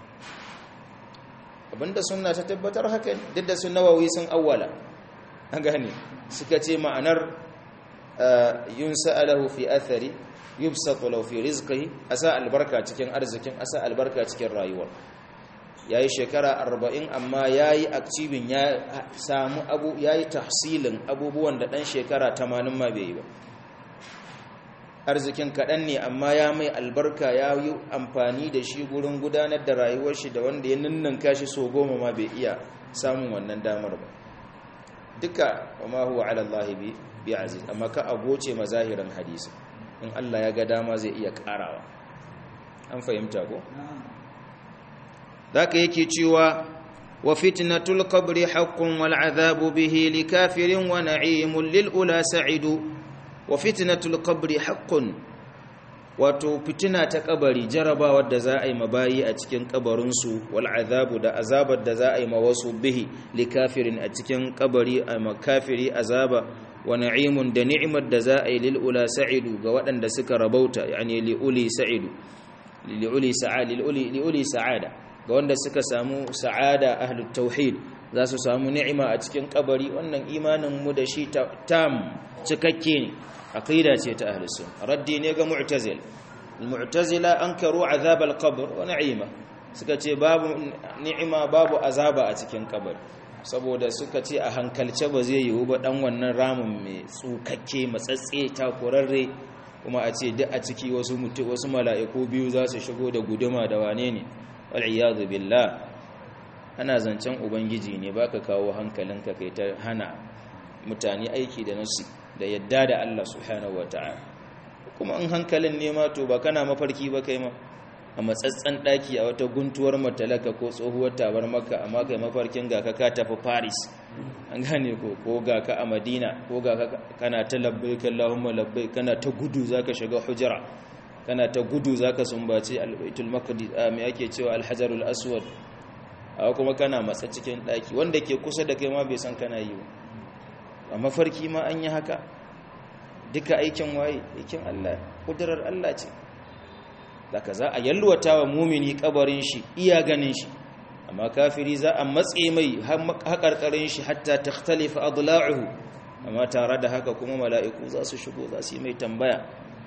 Speaker 1: abinda sunna ta tabbatar haka duk da sunnawawi sun awwala an gane suka ce ma'anar yunsa lahu fi athari yubsatu lahu fi rizqihi asa albarka cikin arzikin asa albarka cikin rayuwar yayi shekara 40 amma yayi achieving ya samu yayi tahsilin abubuwan da dan shekara 80 ma bai yi ba arzikin kaɗan ne amma ya mai albarka ya yi amfani da shi gurin gudanar da rayuwar shi da wanda ya ninninka shi so 10 ma bai iya samun wannan damar ba duka wa ma huwa ala Allah bi aziz amma ka agoce mazahiran hadisi in Allah ya ga dama zai iya karawa an fahimta ko zaka yake cewa wa fitnatul qabri haqqun wal azabu bihi likafirin wa na'imun lil ula sa'idu wa fitnatul qabri haqqun wato fitina ta kabari jarabawar da za a yi mabayi a cikin kabarinsu wal azabu da azabar da za a yi mawasu bihi likafirin a cikin kabari a makafiri azaba wa na'imun da ni'imar da za a yi lil ula sa'idu ga waɗanda suka rabauta yani li uli sa'idu li uli sa'ada ga wanda suka samu sa'ada ahlut tauhid za su samu ni'ima a cikin kabari wannan imanin mu da shi tam cikakke ne aqida ce ta ahlus sunna raddi ne ga mu'tazil al-mu'tazila ankaru azab al-qabr wa na'ima suka ce babu ni'ima babu azaba a cikin kabari saboda suka ce a hankalce ba zai yiwu ba dan wannan ramin mai tsukakke matsatse takurarre kuma a ce duk a ciki wasu mala'iku biyu za su shigo da guduma da wane ne wal iyadu billah. ana zancen ubangiji ne baka kawo hankalinka kai ta hana mutane aiki da nasu da yadda da Allah subhanahu wataala. kuma in hankalin ne ma to ba kana mafarki ba kai ma a matsatsan daki a wata guntuwar matalaka ko tsohuwar tabar makka amma kai mafarkin ga ka tafi Paris, an gane ko ga ka a Madina, ko ga ka kana ta labbaik Allahumma labbaik, kana ta gudu zaka shiga hujra, kana ta gudu zaka sumbace al-Baitul Maqdis, me ake cewa al-Hajarul Aswad, kuma kana matsa cikin daki wanda ke kusa da kai ma bai san kana yi ba. a mafarki ma an yi haka. duka aikin waye? aikin Allah, kudurar Allah ce. daga za a yalwata wa mumini kabarin shi iya ganin shi, amma kafiri za a matse mai haƙarƙarin shi hatta takhtalifa adla'uhu, amma tare da haka kuma mala'iku za su shigo za su yi mai tambaya.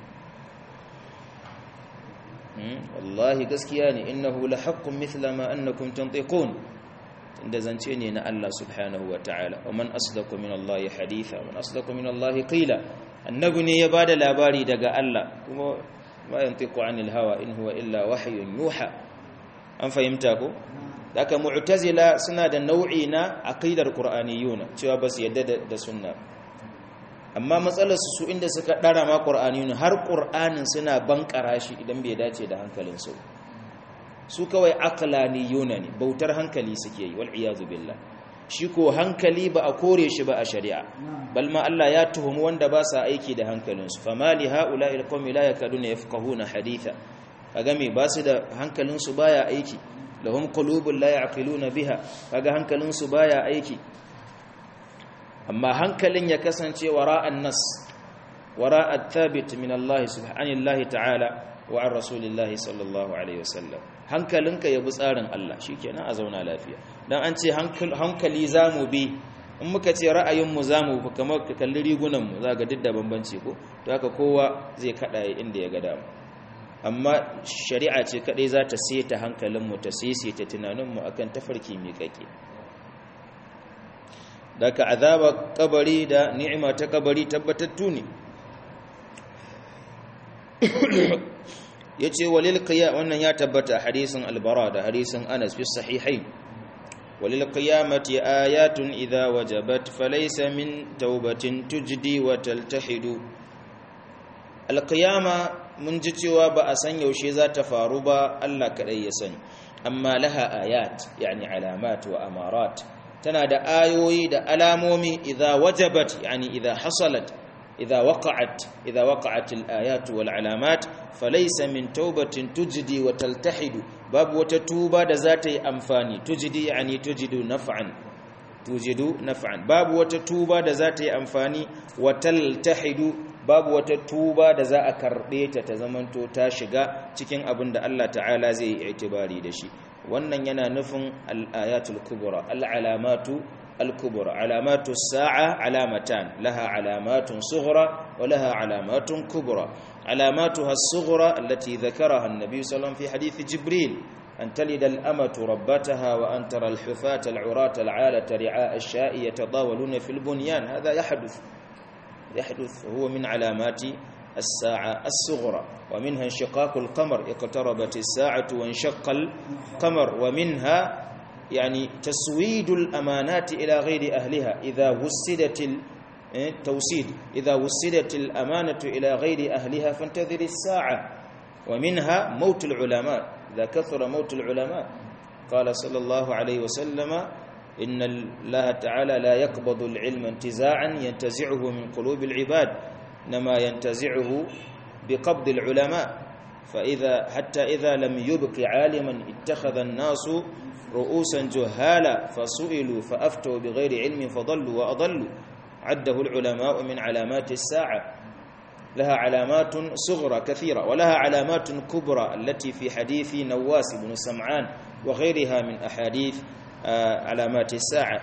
Speaker 1: wallahi gaskiya ne, innahu la haqqun mithla ma annakum tantiqun, inda zance ne na Allah subhanahu wa ta'ala. wa man asdaqu min Allah haditha, man asdaqu min Allah qila. annabi ne ya bada labari daga Allah, kuma ma yantiqu anil hawa in huwa illa wahyun yuha. an fahimta ko? daga mu'tazila suna da nau'i na aqidar qur'aniyuna, cewa ba su yadda da sunna, amma matsalar su inda suka dara ma qur'aniyuna har qur'anin suna bankara shi idan bai dace da hankalin su kawai aqlaniyuna ne, bautar hankali suke yi, wal iyazu billah. shi ko hankali ba a kore shi ba a shari'a, bal ma Allah ya tuhumi wanda ba sa aiki da hankalinsu. fama li ha'ula'il qawmi la yakaduna yafqahuna haditha, kaga me ba su da hankalinsu baya aiki. lahum qulubun la ya'qiluna biha, kaga hankalinsu baya aiki. amma hankalin ya kasance wara'an nas, wara'at thabit min Allah subhanahu ta'ala wa an rasulillahi sallallahu alaihi wasallam. hankalinka ya bi tsarin Allah, shikenan a zauna lafiya. dan an ce hankali zamu bi, in muka ce ra'ayinmu zamu bi, kamar ka kalli rigunanmu za ga duk da bambanci ko, to haka kowa zai kada inda ya ga dama. amma shari'a ce kadai za ta seta hankalinmu, ta seta tunaninmu akan tafarki mai kake. daga azaba kabari da ni'ima ta kabari tabbatattu ne. yace walil qiyam, wannan ya tabbata hadisin albara da hadisin Anas fi sahihain. walil qiyamati ayatun idha wajabat falaysa min taubatin tujdi wa taltahidu. alqiyama mun ji cewa ba a san yaushe za ta faru ba, Allah kadai ya sani, amma laha ayat, yani alamat wa amarat, tana da ayoyi da alamomi. idha wajabat, yani idha hasalat, idha waqa'at al-ayat wal alamat falaysa min taubatin tujdi wa taltahidu. babu wata tuba da za ta yi amfani, tujdi yani tujidu naf'an, babu wata tuba da za ta yi amfani, wa taltahidu, babu wata tuba da za a karbe ta zamanto ta shiga cikin abin da Allah ta'ala zai yi itibari da shi. wannan yana nufin al-ayatul kubra, al-alamatu al-kubra. alamatu as-sa'a alamatan, laha alamatun sughra wa laha alamatun kubra. alamatuha as-sughra allati dhakaraha an-nabi sallallahu alayhi wasallam fi hadith jibril, an talida al-amatu rabbataha wa an tara al-hufata al-urata al-'alata ri'a ash-sha'i yatadawaluna fil bunyan. hadha يحدث هو من علامات الساعة الصغرى. ومنها انشقاق القمر، اقتربت الساعة وانشق القمر. ومنها يعني تسويد الأمانات إلى غير أهلها إذا وسدت الأمانة إلى غير أهلها فانتظر الساعة. ومنها موت العلماء، إذا كثر موت العلماء. قال صلى الله عليه وسلم إن الله تعالى لا يقبض العلم انتزاعا ينتزعه من قلوب العباد، إنما ينتزعه بقبض العلماء. حتى إذا لم يبق عالما اتخذ الناس رؤوسا جهالا فسئلوا فأفتوا بغير علم فضلوا وأضلوا. عده العلماء من علامات الساعة. لها علامات صغرى كثيرة، ولها علامات كبرى التي في حديث نواس بن سمعان وغيرها من أحاديث علامات الساعة.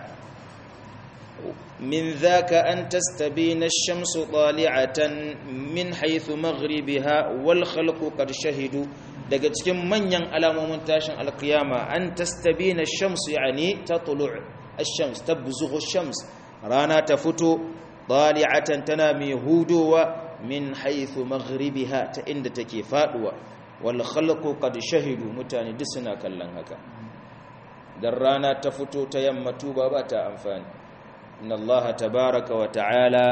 Speaker 1: من ذاك أن تستبين الشمس طالعة من حيث مغربها والخلق قد شهدوا. daga cikin manyan alamomin tashin alkiyama an tastabina ash-shams, yani tatlu' ash-shams, tabzughu ash-shams, rana ta fito tali'atan, tana mai hudowa min haythu maghribiha ta inda take faduwa wal khalqu qad shahidu mutane duk suna kallon haka dan rana ta fito ta yamma tuba ba ta amfani inna allaha tabaaraka wa ta'ala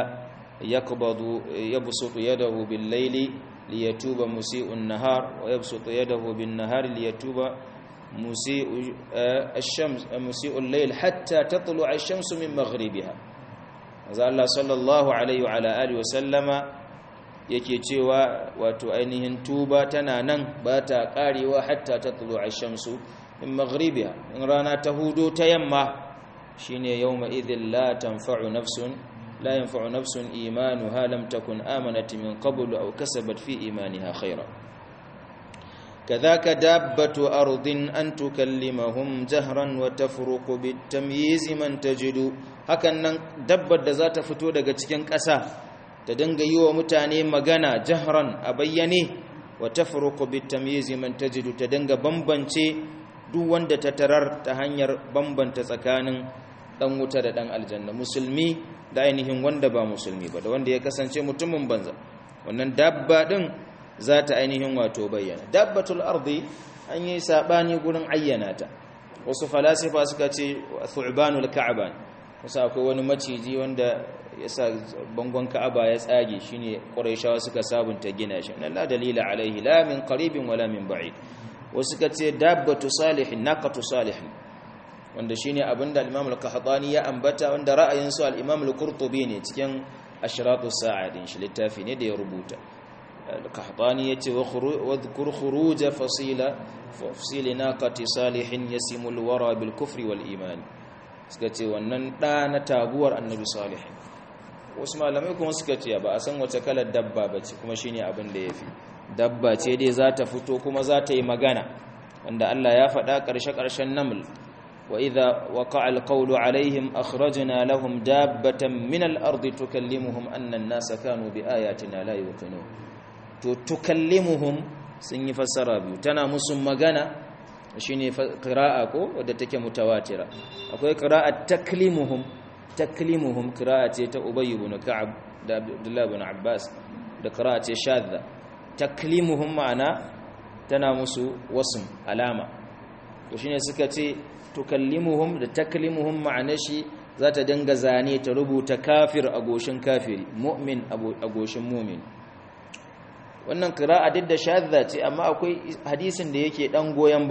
Speaker 1: yabsutu yadahu bil layli liyatuba musii'un nahar wa yabsutu yadahu bin nahari liyatuba musii'u ash-shams musii'ul layl hatta tatlu'a ash-shamsu min maghribiha Allah sallallahu alaihi wa alihi wa sallama yake cewa wato ainihin tuba tana nan ba ta karewa hatta tatlu'a ash-shamsu min maghribiha in rana ta hudo ta yamma shine yawma idhil la yanfa'u nafsun imanuha lam takun amanat min qablu aw kasabat fi imaniha khayran kadhaka dabbatu ardin an tukallimahum jahran wa tafruqu bitamyiz man tajidu hakan nan dabbar da za ta fito daga cikin ƙasa ta dinga yi wa mutane magana jahran a bayyane wa tafruqu bitamyiz man tajidu ta dinga bambance duk wanda ta tarar ta hanyar bambanta tsakanin dan wuta da dan aljanna musulmi da ainihin wanda ba musulmi ba da wanda ya kasance mutumin banza wannan dabba din za ta ainihin wato bayyana dabbatul ardi an yi sabani gurin ayyana ta wasu falasifa suka ce thu'banul ka'ban wasu akwai wani maciji wanda ya sa bangon ka'aba ya tsage shine quraishawa suka sabunta gina shi la dalila alaihi la min qaribin wala min ba'id wasu suka ce dabbatu salihin naqatu salihin wanda shine abinda al-Imam al-Qahtani ya ambata wanda ra'ayin su al-Imam al-Qurtubi ne cikin ashratus sa'a din shi littafi ne da ya rubuta al-Qahtani yace wa dhkur khuruj fasil naqati salihin yasimul wara bil kufri wal iman suka ce wannan da na taguwar annabi salih wasu malamai kuma suka ce ba a san wace kalar dabba bace kuma shine abin da yafi dabba ce dai za ta fito kuma za ta yi magana wanda Allah ya faɗa ƙarshe-ƙarshen naml وإذا وقع القول عليهم أخرجنا لهم دابة من الأرض تكلمهم أن الناس كانوا بآياتنا لا يوقنون تكلمهم سني فسرابي تنا مسم مغانا شيني قراءة كو ودا take mutawatira akwai qira'at taklimuhum qira'at ta Ubay ibn Ka'ab da Abdullah ibn Abbas da qira'at shadda taklimuhum ma'ana tana musu wasm alama to shine suka ce tukallimuhum da taklimuhum ma'ana shi za ta dinga zane ta rubuta kafir a goshin kafiri mu'min a goshin mu'min wannan qira'a duk da shadda ce amma akwai hadisin da yake dan goyen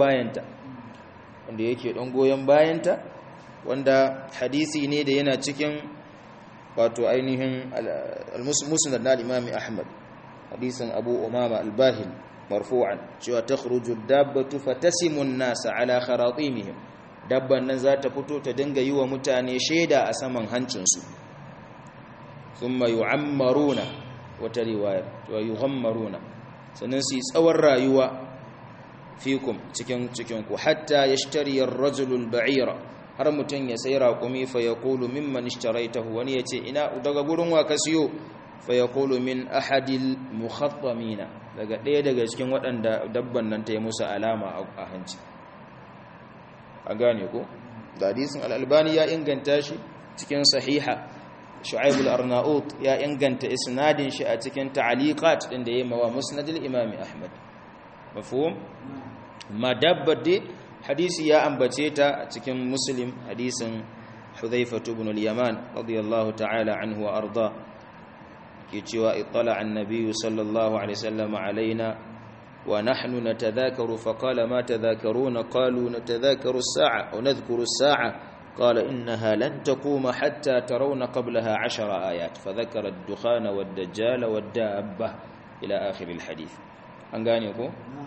Speaker 1: bayanta wanda hadisi ne da yana cikin wato ainihin al-musnad na Imam Ahmad hadisin Abu Umama al-Bahil marfu'an cewa takhruju ad-dabbatu fatasimu an-nasa ala kharatimihim dabban nan za ta fito ta dinga yi wa mutane shaida a saman hancinsu thumma yu'ammaruna wata riwaya to yughammaruna sannan su yi tsawon rayuwa fikum cikin ku hatta yashtari ar-rajulu al-ba'ira har mutun ya sai raqumi fa yaqulu mimman ishtaraitahu wani yace ina daga gurin wa ka siyo fa yaqulu min ahadil mukhattamina daga ɗaya daga cikin waɗanda dabban nan ta yi musu alama a hanci a gane ko da hadisin al-Albani ya inganta shi cikin sahiha Shu'aib al-Arnaut ya inganta isnadin shi a cikin ta'liqat din da yayi mawa Musnad al-Imam Ahmad mafhum madabbadi hadisi ya ambace ta a cikin Muslim hadisin Hudhayfa ibn al-Yaman radiyallahu ta'ala anhu wa arda ke cewa ittala an-nabiy sallallahu alaihi wasallam alaina ونحن نتذاكر فقال ما تذاكرون قالوا نتذاكر الساعة ونذكر الساعة قال إنها لن تقوم حتى ترون قبلها 10 آيات فذكر الدخان والدجال والدابة إلى آخر الحديث أنغانيكو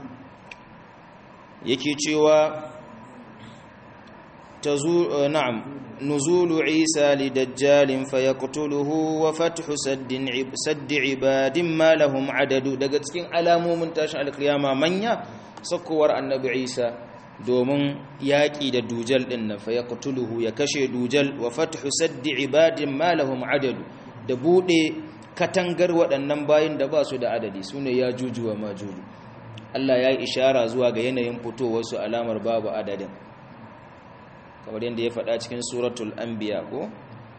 Speaker 1: يكيتشوا نعم نزول عيسى لدجال فيقتله وفتح سد عباد ما لهم عدد daga cikin alamomin tashin alkiyama manya sakkowar annabi Isa domin yaki da dujal din nan fayaqtuluhu ya kashe dujal wa fathu sadd ibadin ma lahum adad da bude katangar waɗannan bayin da ba su da adadi sune ya jujuwa majuju Allah ya yi ishara zuwa ga yanayin fitowar su alamar babu adadin kamar yadda ya faɗa cikin suratul anbiya ko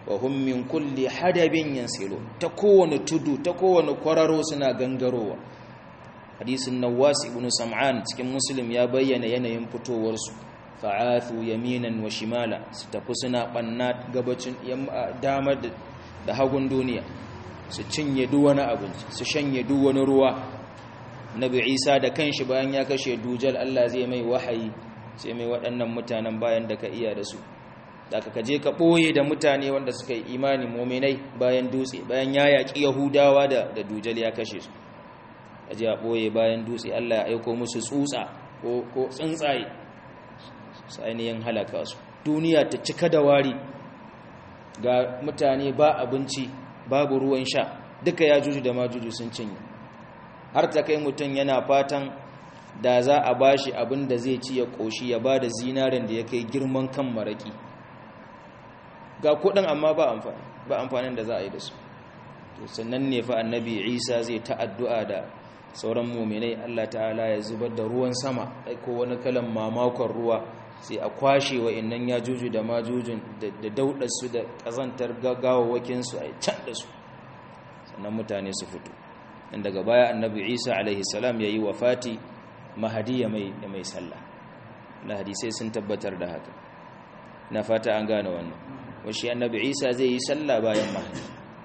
Speaker 1: wa hum min kulli hadabin yansilu, ta kowane tudu ta kowane kwararo suna gangarowa. hadisin Nawas ibn Sam'an cikin Muslim ya bayyana yanayin fitowarsu, fa'athu yaminan wa shimala, su tafi suna banna gabacin dama da hagun duniya, su cinye duk wani abinci, su shanye duk wani ruwa. Nabi Isa da kanshi bayan ya kashe Dujal, Allah zai mai wahayi, sai mai waɗannan mutanen bayan da ka iya da su, da ka je ka ɓoye da mutane wanda suka yi imani muminai bayan dutse, bayan ya yaƙi Yahudawa da Dujal ya kashe su, a je a ɓoye bayan dutse, Allah ya aiko musu tsutsa ko tsuntsaye su ainihin halaka su, duniya ta cika da wari, ga mutane ba abinci babu ruwan sha, duka ya juju da majuju sun cinye, har ta kai mutum yana fatan da za a bashi abin da zai ci ya ƙoshi, ya ba da zinarin da ya kai girman kan maraki, ga kuɗin amma ba amfanin da za a yi da su. To sannan ne fa annabi Isa zai ta addu'a da sauran muminai, Allah ta'ala ya zubar da ruwan sama, ko wani kalan mamakon ruwa, sai a kwashe wa'annan ya juju da majujin da daudarsu da ƙazantar gagawawakinsu a can da su, sannan mutane su fito. in daga baya annabi Isa alaihi salam yayi wafati, mahadi ya mai sallah. na hadisai sun tabbatar da haka, na fata an gane wannan. washi annabi Isa zai yi sallah bayan mahadi.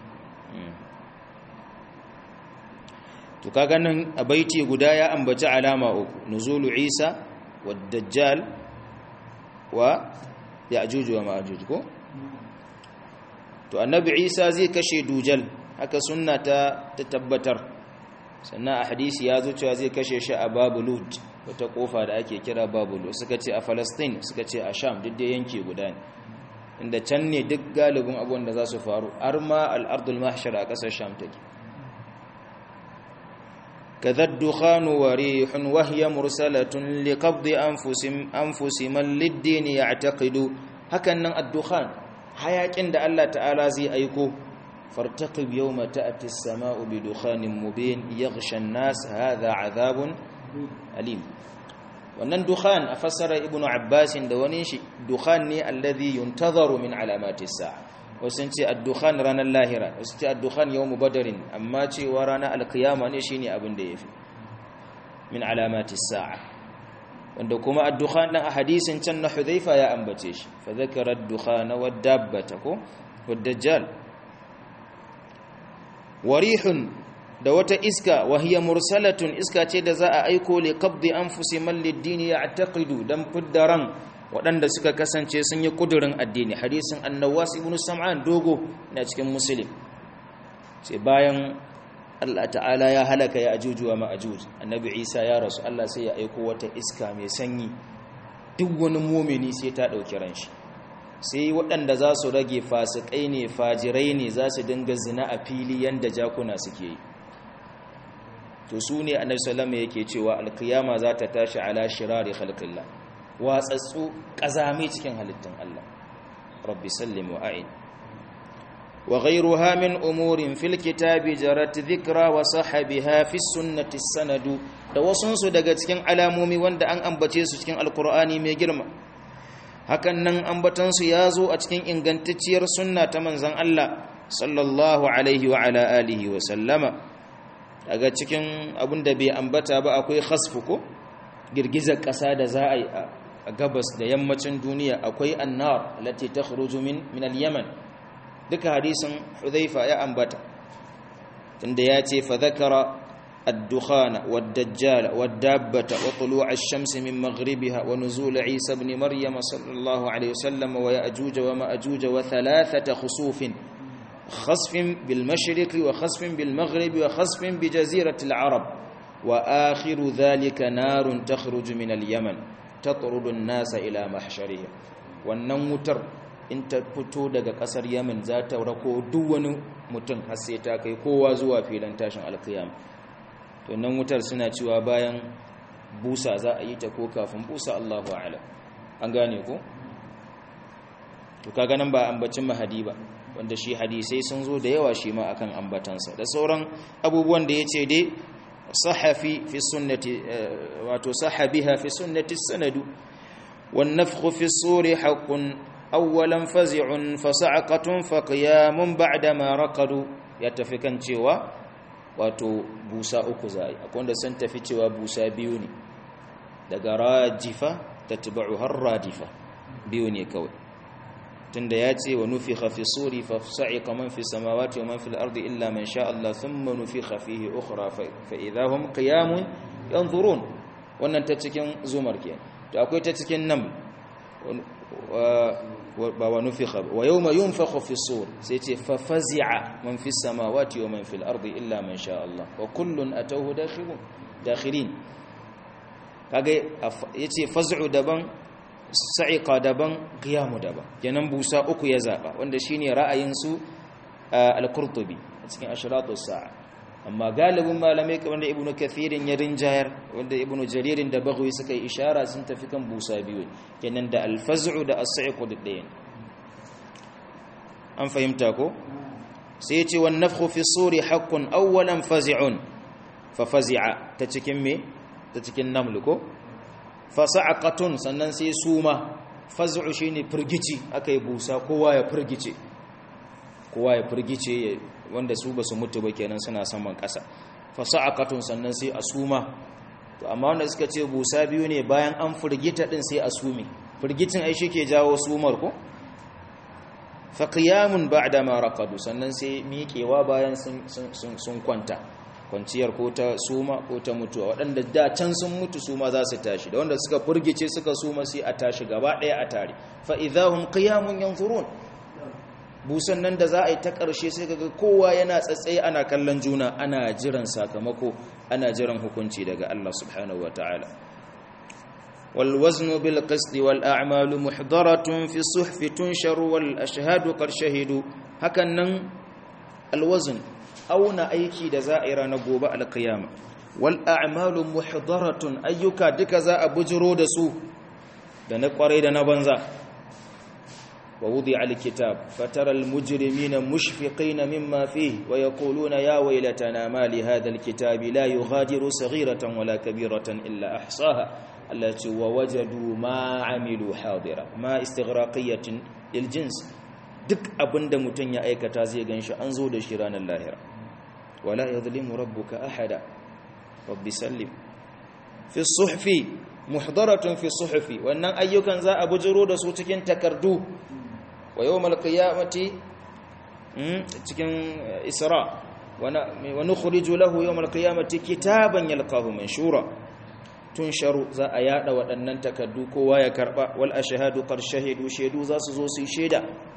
Speaker 1: to kaga nan a baiti guda ya ambaci alama uku: nuzulu Isa wa dajjal wa ya'juj wa ma'juj ko. to annabi Isa zai kashe Dujal, haka sunna ta tabbatar. sannan a hadisi ya zo cewa zai kashe shi a Babulud, wata kofa da ake kira Babulud, suka ce a Palestine, suka ce a Sham, duk da yanki guda ne, inda can ne duk galibin abubuwan da za su faru, har ma al-ardul mahshar a ƙasar Sham take. كذا الدخان وريح وهي مرسلة لقبض أنفس من للدين يعتقد. هكذا الدخان hayakin da Allah ta'ala zai aiko, fartaqib yawma ta'ti as-sama'u bi dukhanin mubin yaghsha an-nas hadha 'adhabun alim. wannan dukhan a fassara ibnu Abbas da wani shi, dukhan ne alladhi yuntazaru min alamati as-sa'a. wasu ce ad-dukhan ranar lahira, wasu ce ad-dukhan yawm badrin, amma cewa ranar al-qiyama ne shine abin da yafi min alamati as-sa'a. wanda kuma ad-dukhan dan a hadisin can na Hudhaifa ya ambace shi, fa dhakara ad-dukhana wad-dabbata ko wad-dajjal. warihun, da wata iska, wa hiya mursalatun, iska ce da za a aiko li qabdi anfusi man lid-din ya'taqidu, dan fiddaran waɗanda suka kasance sun yi kudurin addini. hadisin An-Nawas ibn Sam'an dogo na cikin Muslim, sai bayan Allah ta'ala ya halaka ya ajuju wa ma'ajuj, annabi Isa ya rasu, Allah sai ya aiko wata iska mai sanyi, duk wani mumini sai ta ɗauki ranshi, sai waɗanda za su rage fasikai ne, fajirai ne, za su dinga zina a fili yanda jakuna suke yi. to su ne annabi sallama yake cewa alkiyama za ta tashi ala shirari khalqillah, watsatsu ƙazami cikin halittun Allah. rabbi sallim wa a'in. وغيرها من أمور في الكتاب جرت ذكرى وصحبها في السنة السند. da wasunsu daga cikin alamomi wanda an ambace su cikin alkur'ani mai girma, hakan nan ambatansu ya zo a cikin ingantacciyar sunna ta manzon Allah sallallahu alaihi wa ala alihi wa sallama. daga cikin abinda bai ambata ba akwai khasfu ko girgizar ƙasa da za a yi a gabas da yammacin duniya, akwai annar lati takhruju min al-yaman, duka hadisin Hudhaifa ya ambata, tunda ya ce fa dhakara ad-dukhana wad-dajjal wad-dabbata wa tulu' ash-shamsi min maghribiha wa nuzul Isa ibn Maryam sallallahu alayhi wasallam wa ya'juj wa ma'juj wa thalathata khusufin, khasfin bil mashriqi wa khasfin bil maghribi wa khasfin bi jazirati al-arab, wa akhiru dhalika narun takhruju min al-yaman tatrudu an-nasa ila mahsharihim. wannan wutar in ta fito daga kasar Yemen za ta rako duk wani mutum har sai ta kai kowa zuwa filin tashin alkiyama. to nan wutar suna cewa bayan busa za a yi ta ko kafin busa, Allahu a'lam. an gane ko? to kaga nan ba ambacin mahadi ba, wanda shi hadisai sun zo da yawa shi ma akan ambatansa, da sauran abubuwan da yace dai sahafi fi sunnati, wato sahabiha fi sunnati sanadu. wan nafkhu fi suri haqqun awwalan fazi'un fasa'aqatun faqiyamun ba'dama raqadu ya tafi kan cewa wato busa uku zai akwai wanda sun tafi cewa busa biyu ne daga rajifa tatba'u har radifa biyu ne kawai tunda ya ce wa nufikha fi suri fa sa'iqa man fi samawati wa man fil ardi illa man sha Allah thumma nufikha fihi ukhra fa idahum qiyamun yanzurun wannan ta cikin zumar ke to akwai ta cikin nam wa nufikha wa yawma yunfakhu fi sur sai ce fa fazi'a man fi samawati wa man fil ardi illa man sha Allah wa kullun atawhu dakhilin kage yace faz'u daban sa'iqa daban qiyamu daban kenan busa uku ya zaba wanda shine ra'ayin su al-Qurtubi a cikin ashratus sa'a amma galibin malamai kamar da Ibn Kathir ya rinjayar wanda Ibn Jarir da Baghawi suka yi ishara sun tafi kan busa biyu kenan da al-faz'u da as-sa'iqu da ɗayan an fahimta ko sai ya ce wan nafkhu fi suri haqqun awwalan fazi'un fa fazi'a ta cikin me ta cikin naml ko fasa'aqatun sannan sai suma faz'u shine firgici akai busa kowa ya firgice wanda su basu mutu ba kenan suna saman kasa fasa'aqatun sannan sai asuma to amma wanda suka ce busa biyu ne bayan an firgita din sai asumi firgicin ai shike jawo sumar ko faqiyamun ba'da ma raqadu sannan sai miƙewa bayan sun kwanta kwanciyar ko ta suma ko ta mutuwa waɗanda da can sun mutu suma za su tashi da wanda suka furgice suka suma sai a tashi gaba ɗaya a tare fa idahum qiyamun yanzurun busan nan da za a yi ta ƙarshe sai kaga kowa yana tsatsaye ana kallon juna ana jiran sakamako ana jiran hukunci daga Allah subhanahu wataala wal waznu bil qist wal a'malu muhdaratun fi suhfi tunsharu wal ashhadu qad shahidu hakan nan al wazn auna aiki da za a yi ranar gobe alkiyama wal a'malu muhdaratun ayyuka duka za a bujiro da su da na kwarai da na banza wa wudi alkitab fatara almujrimina mushfiqina mimma fihi wa yaquluna ya waylatana ma li hadha alkitabi la yughadiru saghiratan wala kabiratan illa ahsaha allati wa wajadu ma amilu hadira ma istighraqiyatin lil jins duk abinda mutun ya aikata zai ganshi an zo da shi ranar lahira wala yadhlimu rabbuka ahada rabbi sallim fi suhfi muhdaratun fi suhfi wannan ayyukan za a bujiro da su cikin takardu wa yawmal qiyamati cikin isra wa nukhriju lahu yawmal qiyamati kitaban yalqahu manshura tunsharu za a yada waɗannan takardu kowa ya karba wal ashhadu qad shahidu shaidu za su zo su yi shaida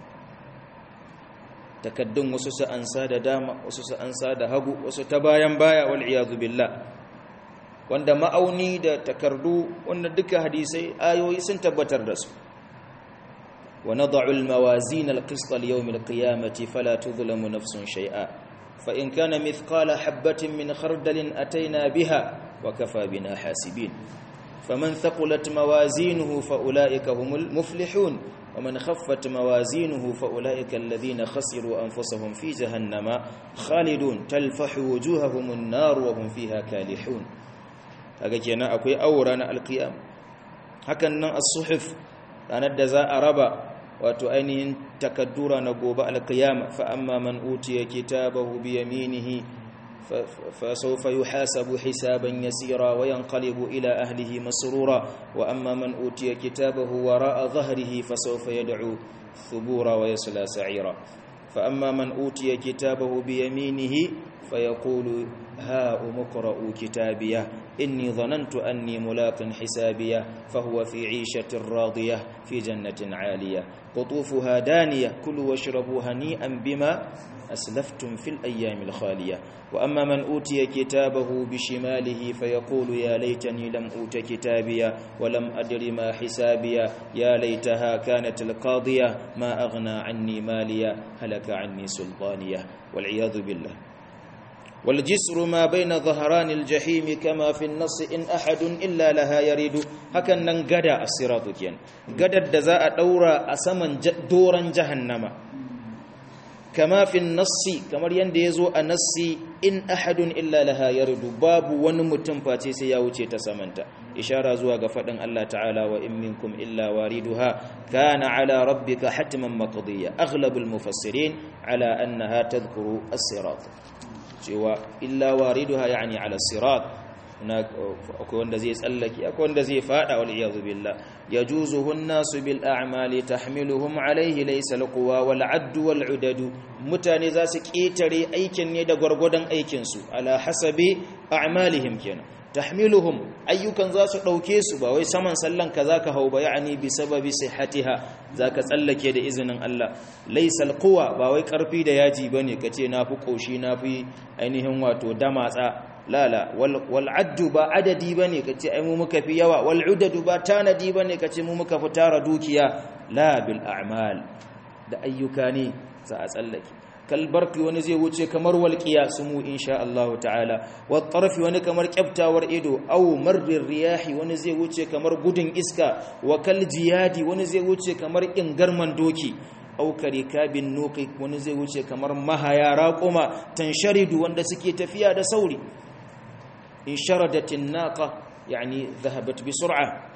Speaker 1: takaddun wasu su ansa da dama wasu su ansa da hagu wasu ta bayan baya wal iyadu billah wanda ma'auni da takardu wanda duka hadisai ayoyi sun tabbatar da su wa nad'u al mawazin al qist li yawm al qiyamati fala tudhlamu nafsun shay'a fa in kana mithqala habatin min khardalin ataina biha wa kafa bina hasibin faman thaqulat mawazinuhu fa ulaika humul muflihun ومن خفت موازينه فأولئك الذين خسروا أنفسهم في جهنم خالدون تلفح وجوههم النار وهم فيها كالحون هذا كنا أكوي أورانا القيام هكذا الصحف أنا الدزاء ربا وتؤينهن تكدورا نقوب القيامة فأما من أوتي كتابه بيمينه فسوف يحاسب حسابا يسيرا وينقلب إلى أهله مسرورا وأما من أوتي كتابه وراء ظهره فسوف يدعو ثبورا ويصلى سعيرا فأما من أوتي كتابه بيمينه فيقول هاؤم اقرءوا كتابيه إني ظننت أني ملاق حسابيه فهو في عيشة راضية في جنة عالية قطوفها دانية كلوا واشربوا هنيئا بما أسلفتم في الأيام الخالية وأما من أوتي كتابه بشماله فيقول يا ليتني لم أوت كتابيا ولم أدر ما حسابيا يا ليتها كانت القاضية ما أغنى عني ماليا هلك عني سلطانية والعياذ بالله والجسر ما بين ظهران الجحيم كما في النص إن أحد إلا لها يريد هكذا ننقدى الصراط كيان قدى الدزاء دورا أسمن دورا جهنم كما في النص كما ينديزو النص in ahadun illa laha yaridu, babu wani mutum face sai ya wuce ta samanta, ishara zuwa ga fadin Allah ta'ala wa in minkum illa wariduha kana ala rabbika hatman maqdiya. Aghlabul mufassirin ala annaha tadhkuru as-sirat, cewa illa wariduha yani ala as-sirat, akwai wanda zai tsallaki, akwai wanda zai fada, wal iyad billah. yajuzuhu an-nasu bil a'mali tahmiluhum alayhi laysa al-quwa wal 'addu wal 'udadu, mutane za su ketare aikin ne da gurgurdan aikin su, ala hasabi a'malihim kenan. tahmiluhum ayyukan za su dauke su, ba wai saman sallan ka zaka hau ba, yani bi sababi sihhatiha zaka tsallake da izinin Allah. laysa al-quwa ba wai karfi da yaji bane kace nafi koshi nafi ainihin wato damatsa, la wal addu ba adadi bane kace ai mu muka fi yawa, wal udadu ba tanadi bane kace mu muka fi tara dukiya, la bil a'mal, da ayyuka ne za a tsallake. kal barqi wani zai wuce kamar walqiya sumu insha Allah ta'ala, wat tarfi wani kamar kyaftawar ido, aw marrir riyahi wani zai wuce kamar gudun iska, wa kal jiyadi wani zai wuce kamar ingarman doki, aw karikabin nuqi wani zai wuce kamar mahaya raquma, tansharidu wanda suke tafiya da sauri. insharadatin naqa yani dhahabat bi sur'a,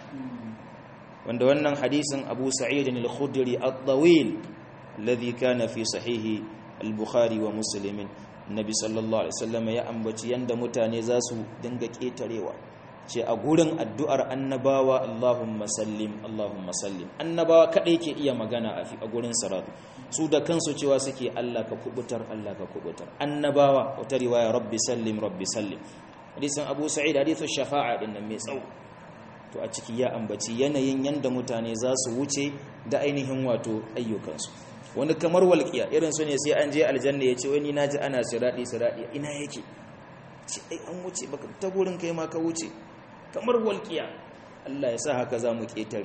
Speaker 1: wanda wannan hadisin Abu Sa'id al-Khudri at-tawil alladhi kana fi sahih al-Bukhari wa Muslim, Nabi sallallahu alaihi wasallam ya ambaci yanda mutane za su dinga ketarewa, ce a gurin addu'ar annabawa Allahumma sallim Allahumma sallim, annabawa kadai ke iya magana a gurin salatu, su da kansu cewa suke Allah ka kubutar Allah ka kubutar. Annabawa wata riwaya rabbi sallim rabbi sallim. hadisin Abu Sa'id hadisun shafa'a din nan mai tsawo, to a ciki ya ambaci yanayin yanda mutane za su wuce da ainihin wato ayyukansu. Wani kamar walƙiya irin su ne sai an je aljanna ya ce wani naji ana siradi ina yake, ce ai an wuce baka ta gurin kai ma ka wuce, kamar walƙiya. Allah ya sa haka za mu ƙetare.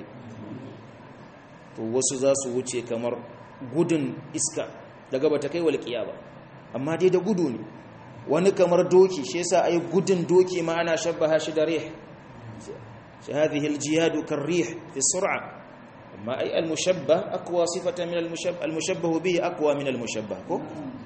Speaker 1: To wasu za su wuce kamar gudun iska, daga bata kai walƙiya ba amma dai da gudu ne. wani kamar doki, shi yasa ai gudun doki ma ana shabbaha shi da rih, shi hadhihi aljiyadu karrih fi sur'a, amma ai almushabbah aqwa sifatan min almushabbah bihi aqwa min almushabbah ko.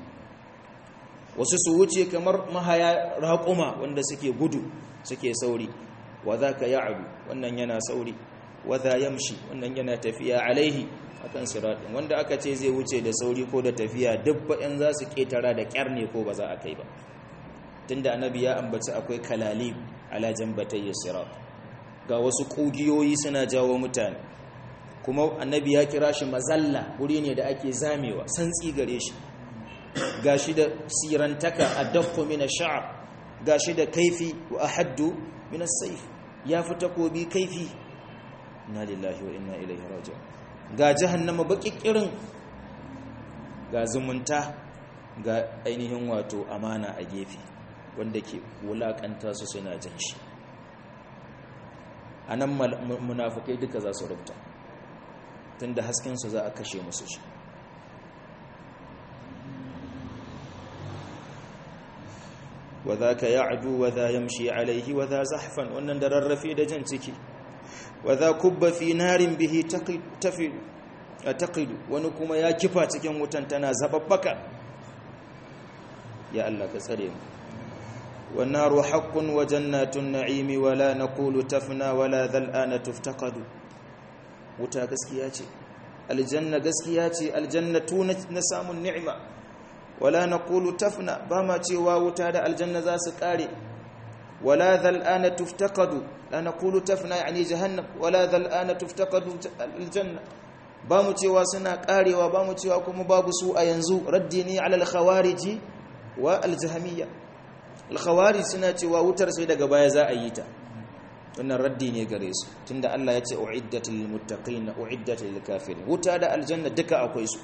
Speaker 1: wasu su wuce kamar mahaya raquma wanda suke gudu suke sauri, wa dhaka ya'du wannan yana sauri, wa dha yamshi wannan yana tafiya alaihi akan siratin, wanda aka ce zai wuce da sauri ko da tafiya duk in za su ketara da kyar ne ko ba za a kai ba, tunda annabi ya ambaci akwai kalalib ala jambatayyi sirat, ga wasu kugiyoyi suna jawo mutane, kuma annabi ya kira shi mazalla, wuri ne da ake zamewa, santsi gare shi, gashi da sirantaka adaffu min ash-sha'r, gashi da kaifi wa ahaddu min as-sayf, ya fi takobi kaifi. inna lillahi wa inna ilaihi raji'un. ga jahannama bakikirin, ga zumunta, ga ainihin wato amana a gefe wanda ke wulakanta su suna jin shi. anan munafikai duka za su rubuta, tunda hasken su za a kashe musu shi. wa dhaka ya'du wa dha yamshi alayhi wa dha zahfan, wannan da rarrafe da jan ciki. wa dha kubba fi narin bihi taqidu, wani kuma ya kifa cikin wutan tana zababbaka. ya Allah ka tsare mu. wan naru haqqun wa jannatun na'imi wa la naqulu tafna wa la dhal'ana tuftaqadu, wuta gaskiya ce, aljanna gaskiya ce, aljannatu na samun ni'ima. wala naqulu tafna, ba ma cewa wuta da aljanna za su kare. wala dhal'ana tuftaqadu, la naqulu tafna yani jahannam, wala dhal'ana tuftaqadu aljanna, ba mu cewa suna karewa, ba mu cewa kuma babu su a yanzu. raddi ne ala al-khawariji wa al-jahmiyya. al-khawarij suna cewa wutar sai daga baya za a yi ta, wannan raddi ne gare su, tunda Allah ya ce uiddat lil muttaqin uiddat lil kafirin, wuta da aljanna duka akwai su.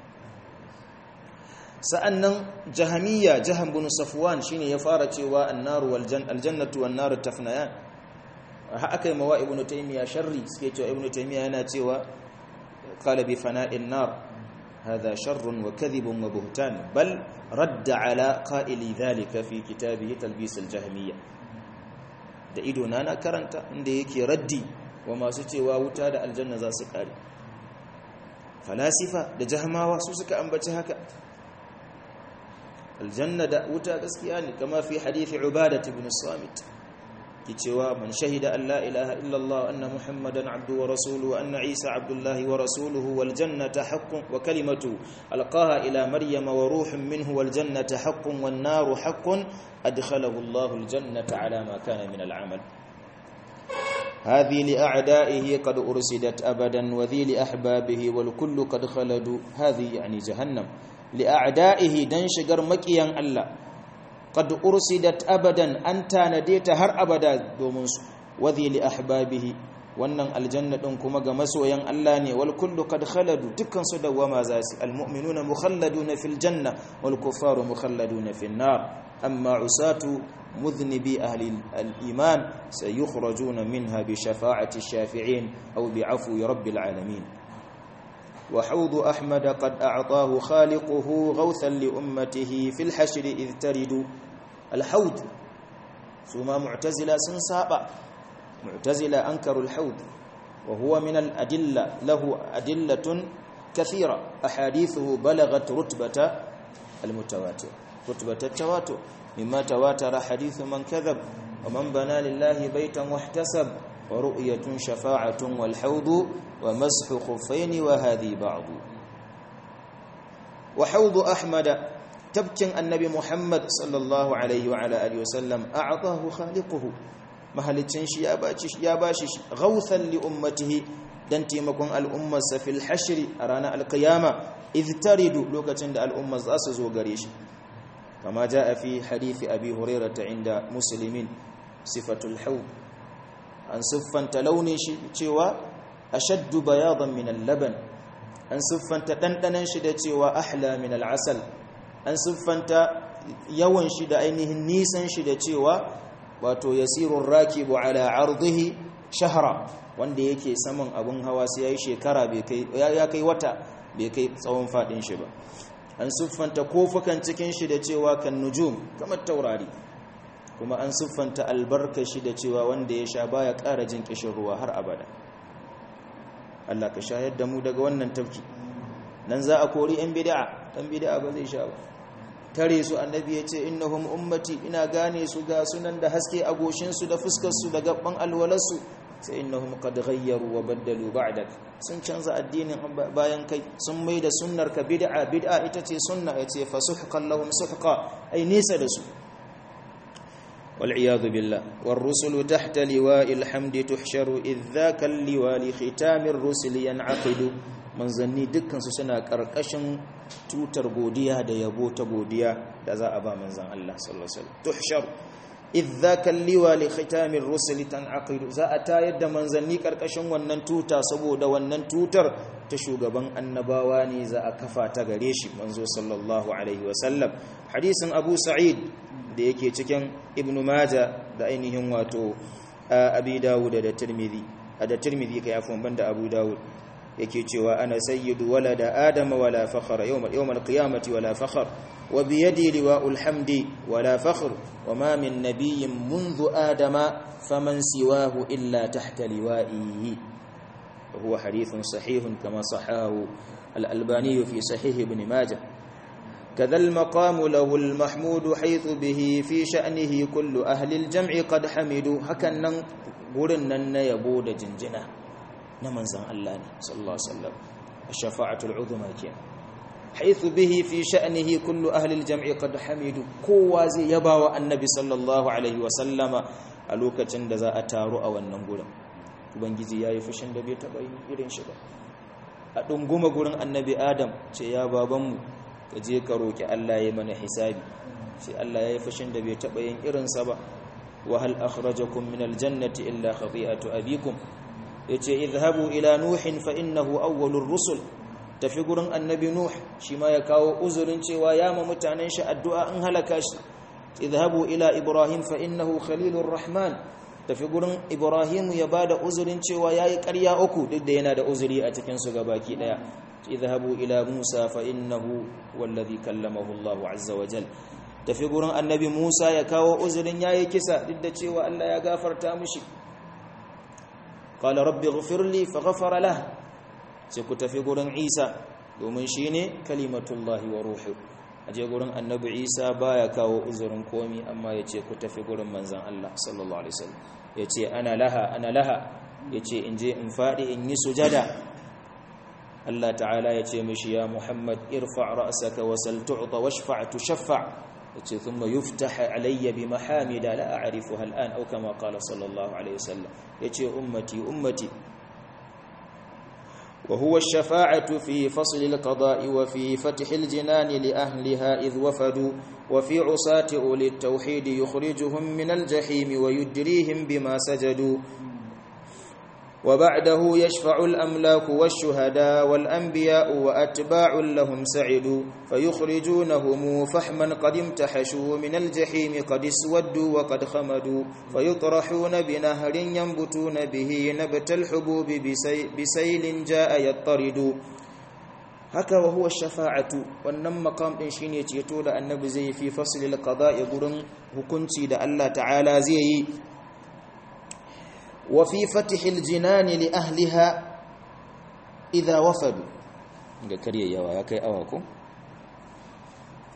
Speaker 1: sa'annan jahmiyya, jahm bin safwan shine ya fara cewa an-naru wal aljannatu wan naru tafnayan. akai mawa ibnu taymiya sharri, suke cewa ibnu taymiya yana cewa qala bi fana'in nar hadha sharrun wa kadhibun wa buhtan, bal radda ala qa'ili dhalika fi kitabihi talbis al-jahmiyya. da ido na karanta inda yake raddi wa masu cewa wuta da aljanna za su kare. falasifa da jahmawa su suka ambaci haka. aljanna da wuta gaskiya ne, kama fi hadithi ubadah ibn samit ki cewa man shahida an la ilaha illallah wa anna muhammadan abduhu wa rasuluhu wa anna isa abdullahi wa rasuluhu wal jannata haqqun wa kalimatu alqaha ila maryama wa ruhun minhu wal jannata haqqun wan naru haqqun adkhalahu Allahu al jannata ala ma kana min al amal. هذه لأعدائه قد أرسدت أبدا وذي لأحبابه والكل قد خلدوا. هذه يعني جهنم لأعدائه دنشقر مكيا الله قد أرسدت أبدا أنت نديت هر أبدا دومنس وذي لأحبابه wannan aljanna din kuma ga masoyan Allah ne wal kullu qad khaladu dukkan su dawama zasi almu'minuna mukhalladuna fil janna wal kuffaru mukhalladuna fin nar amma usatu mudhnibi ahli al-iman sayukhrajuna minha bi shafa'ati ash-shafi'in aw bi 'afwi rabbil alamin. wa hawd ahmad qad a'tahu khaliquhu ghawthan li ummatihi fil hashr idh taridu. al-hawd suma mu'tazila sun saba. معتزلة أنكروا الحوض وهو من الأدلة له أدلة كثيرة أحاديثه بلغت رتبة المتواتر رتبة التواتر مما تواتر حديث من كذب ومن بنى لله بيتا واحتسب ورؤية شفاعة والحوض ومسح خفين وهذه بعض. وحوض أحمد تبكن النبي محمد صلى الله عليه وعلى آله وسلم أعطاه خالقه mahalicin shi ya bashi ghauthan li ummatihi dan taimakon al'ummarsa fil hashri a ranar alqiyama idh taridu lokacin da al'ummar za su zo gare shi kama jaa fi hadisi abi hurairah inda muslimin sifatul hawd an siffanta launin shi cewa ashaddu bayadan min al-laban an siffanta dandanan shi da cewa ahla min al-asal an siffanta yawan shi da ainihin nisan shi da cewa wato yasirur rakibu ala ardihi shahra wanda yake saman abun hawa sai yayi shekara bai kai ya kai wata bai kai tsawon fadin shi ba. an siffanta kofukan cikin shi da cewa kan nujum kamar taurari kuma an siffanta albarka shi da cewa wanda ya sha baya ƙara jin kishin ruwa har abada. Allah ka shayar da mu daga wannan tafki. nan za a kori yan bid'a dan bid'a ba zai sha ba. tare su annabi ya ce innahum ummati ina gane su ga sunan da haske a goshinsu da fuskarsu da gaban alwalarsu sai innahum qad ghayyaru wa baddalu ba'dak sun canza addinin bayan kai sun mai da sunnar ka bid'a ita ce sunna yace fasuhqan lahum suhqa ay nisa da su wal iyad billah war rusulu tahta liwa'il hamdi tuhsharu idh dhaka liwa li khitamir rusuli yan'aqidu. manzanni dukkansu suna ƙarƙashin tutar godiya da yabo ta godiya da za a ba manzan Allah sallallahu alaihi wasallam tuhshar idza kalliwa li khitamir rusuli tan'aqid za a tayar da manzanni ƙarƙashin wannan tuta saboda wannan tutar ta shugaban annabawa ne za a kafa ta gare shi manzo sallallahu alaihi wasallam. hadisin Abu Sa'id da yake cikin Ibn Majah da ainihin wato Abi Dawud da Tirmidhi kai afwan banda Abu Dawud yake cewa ana sayyidu walada adama wala fakhra yawmal qiyamati wala fakhr wa bi yadi liwa'ul hamdi wala fakhr wa ma min nabiyyin منذ adama faman siwahu illa tahta liwa'ihi. huwa hadithun sahihun kama sahahu al-albani fi sahih ibn majah. kadha al-maqam lahu al-mahmud haythu bihi fi sha'nihi kullu ahli al-jam'i qad hamidu. hakan nan gurin nan na yabo da jinjina na manzan Allah ne sallallahu alaihi wasallam ash-shafa'atul 'uzma kenan haythu bihi fi sha'nihi kullu ahli al-jam'i qad hamidu. kowa zai yabawa annabi sallallahu alaihi wasallama a lokacin da za a taru a wannan gurin. ubangiji yayi fushin da bai taba yin irin shi ba. a dunguma gurin annabi adam ce ya babanmu ka je ka roki Allah ya mana hisabi sai Allah yayi fushin da bai taba yin irin sa ba. wa hal akhrajakum min al-jannati illa khati'atu abikum yace idhabu ila nuhin fa innahu awwalur rusul. tafi gurin annabi nuh shi ma ya kawo uzurin cewa ya ma mutanen shi addu'a in halaka shi. idhabu ila ibrahim fa innahu khalilur rahman. tafi gurin ibrahim ya bada uzurin cewa yayi ƙarya uku duk da yana da uzuri a cikin su gabaki daya. idhabu ila musa fa innahu wallazi kallamahu Allah azza wa jalla. tafi gurin annabi musa ya kawo uzurin yayi kisa duk da cewa Allah ya gafarta mishi. qala rabbi ighfir li faghfara lahu. sai ku tafi gurin Isa domin shine kalimatullahi wa ruhu aje gurin annabi Isa baya kawo uzurin komi amma yace ku tafi gurin manzon Allah sallallahu alaihi wasallam yace ana laha yace in je in fadi in yi sujada Allah ta'ala yace mishi ya Muhammad irfa' ra'saka wasal tu'ta washfa' tushaffa' yace thumma yuftah alayya bi mahamida la a'rifuha al'an aw kama qala sallallahu alaihi wasallam yace ummati وهو الشفاعة في فصل القضاء وفي فتح الجنان لأهلها إذ وفدوا وفي عصاة أولي التوحيد يخرجهم من الجحيم ويدريهم بما سجدوا وبعده يشفع الأملاك والشهداء والأنبياء وأتباع لهم سعدوا فيخرجونهم فحما قد امتحشوا من الجحيم قد اسودوا وقد خمدوا فيطرحون بنهر ينبتون به نبت الحبوب بسيل جاء يطرد هكا وهو الشفاعة wannan maqam din shine ceto da annabi zai fi faslil qada'i gurin hukunci da Allah ta'ala zai yi وفي فتح الجنان لأهلها إذا وفدوا ga kariya yawa ya kai awa ko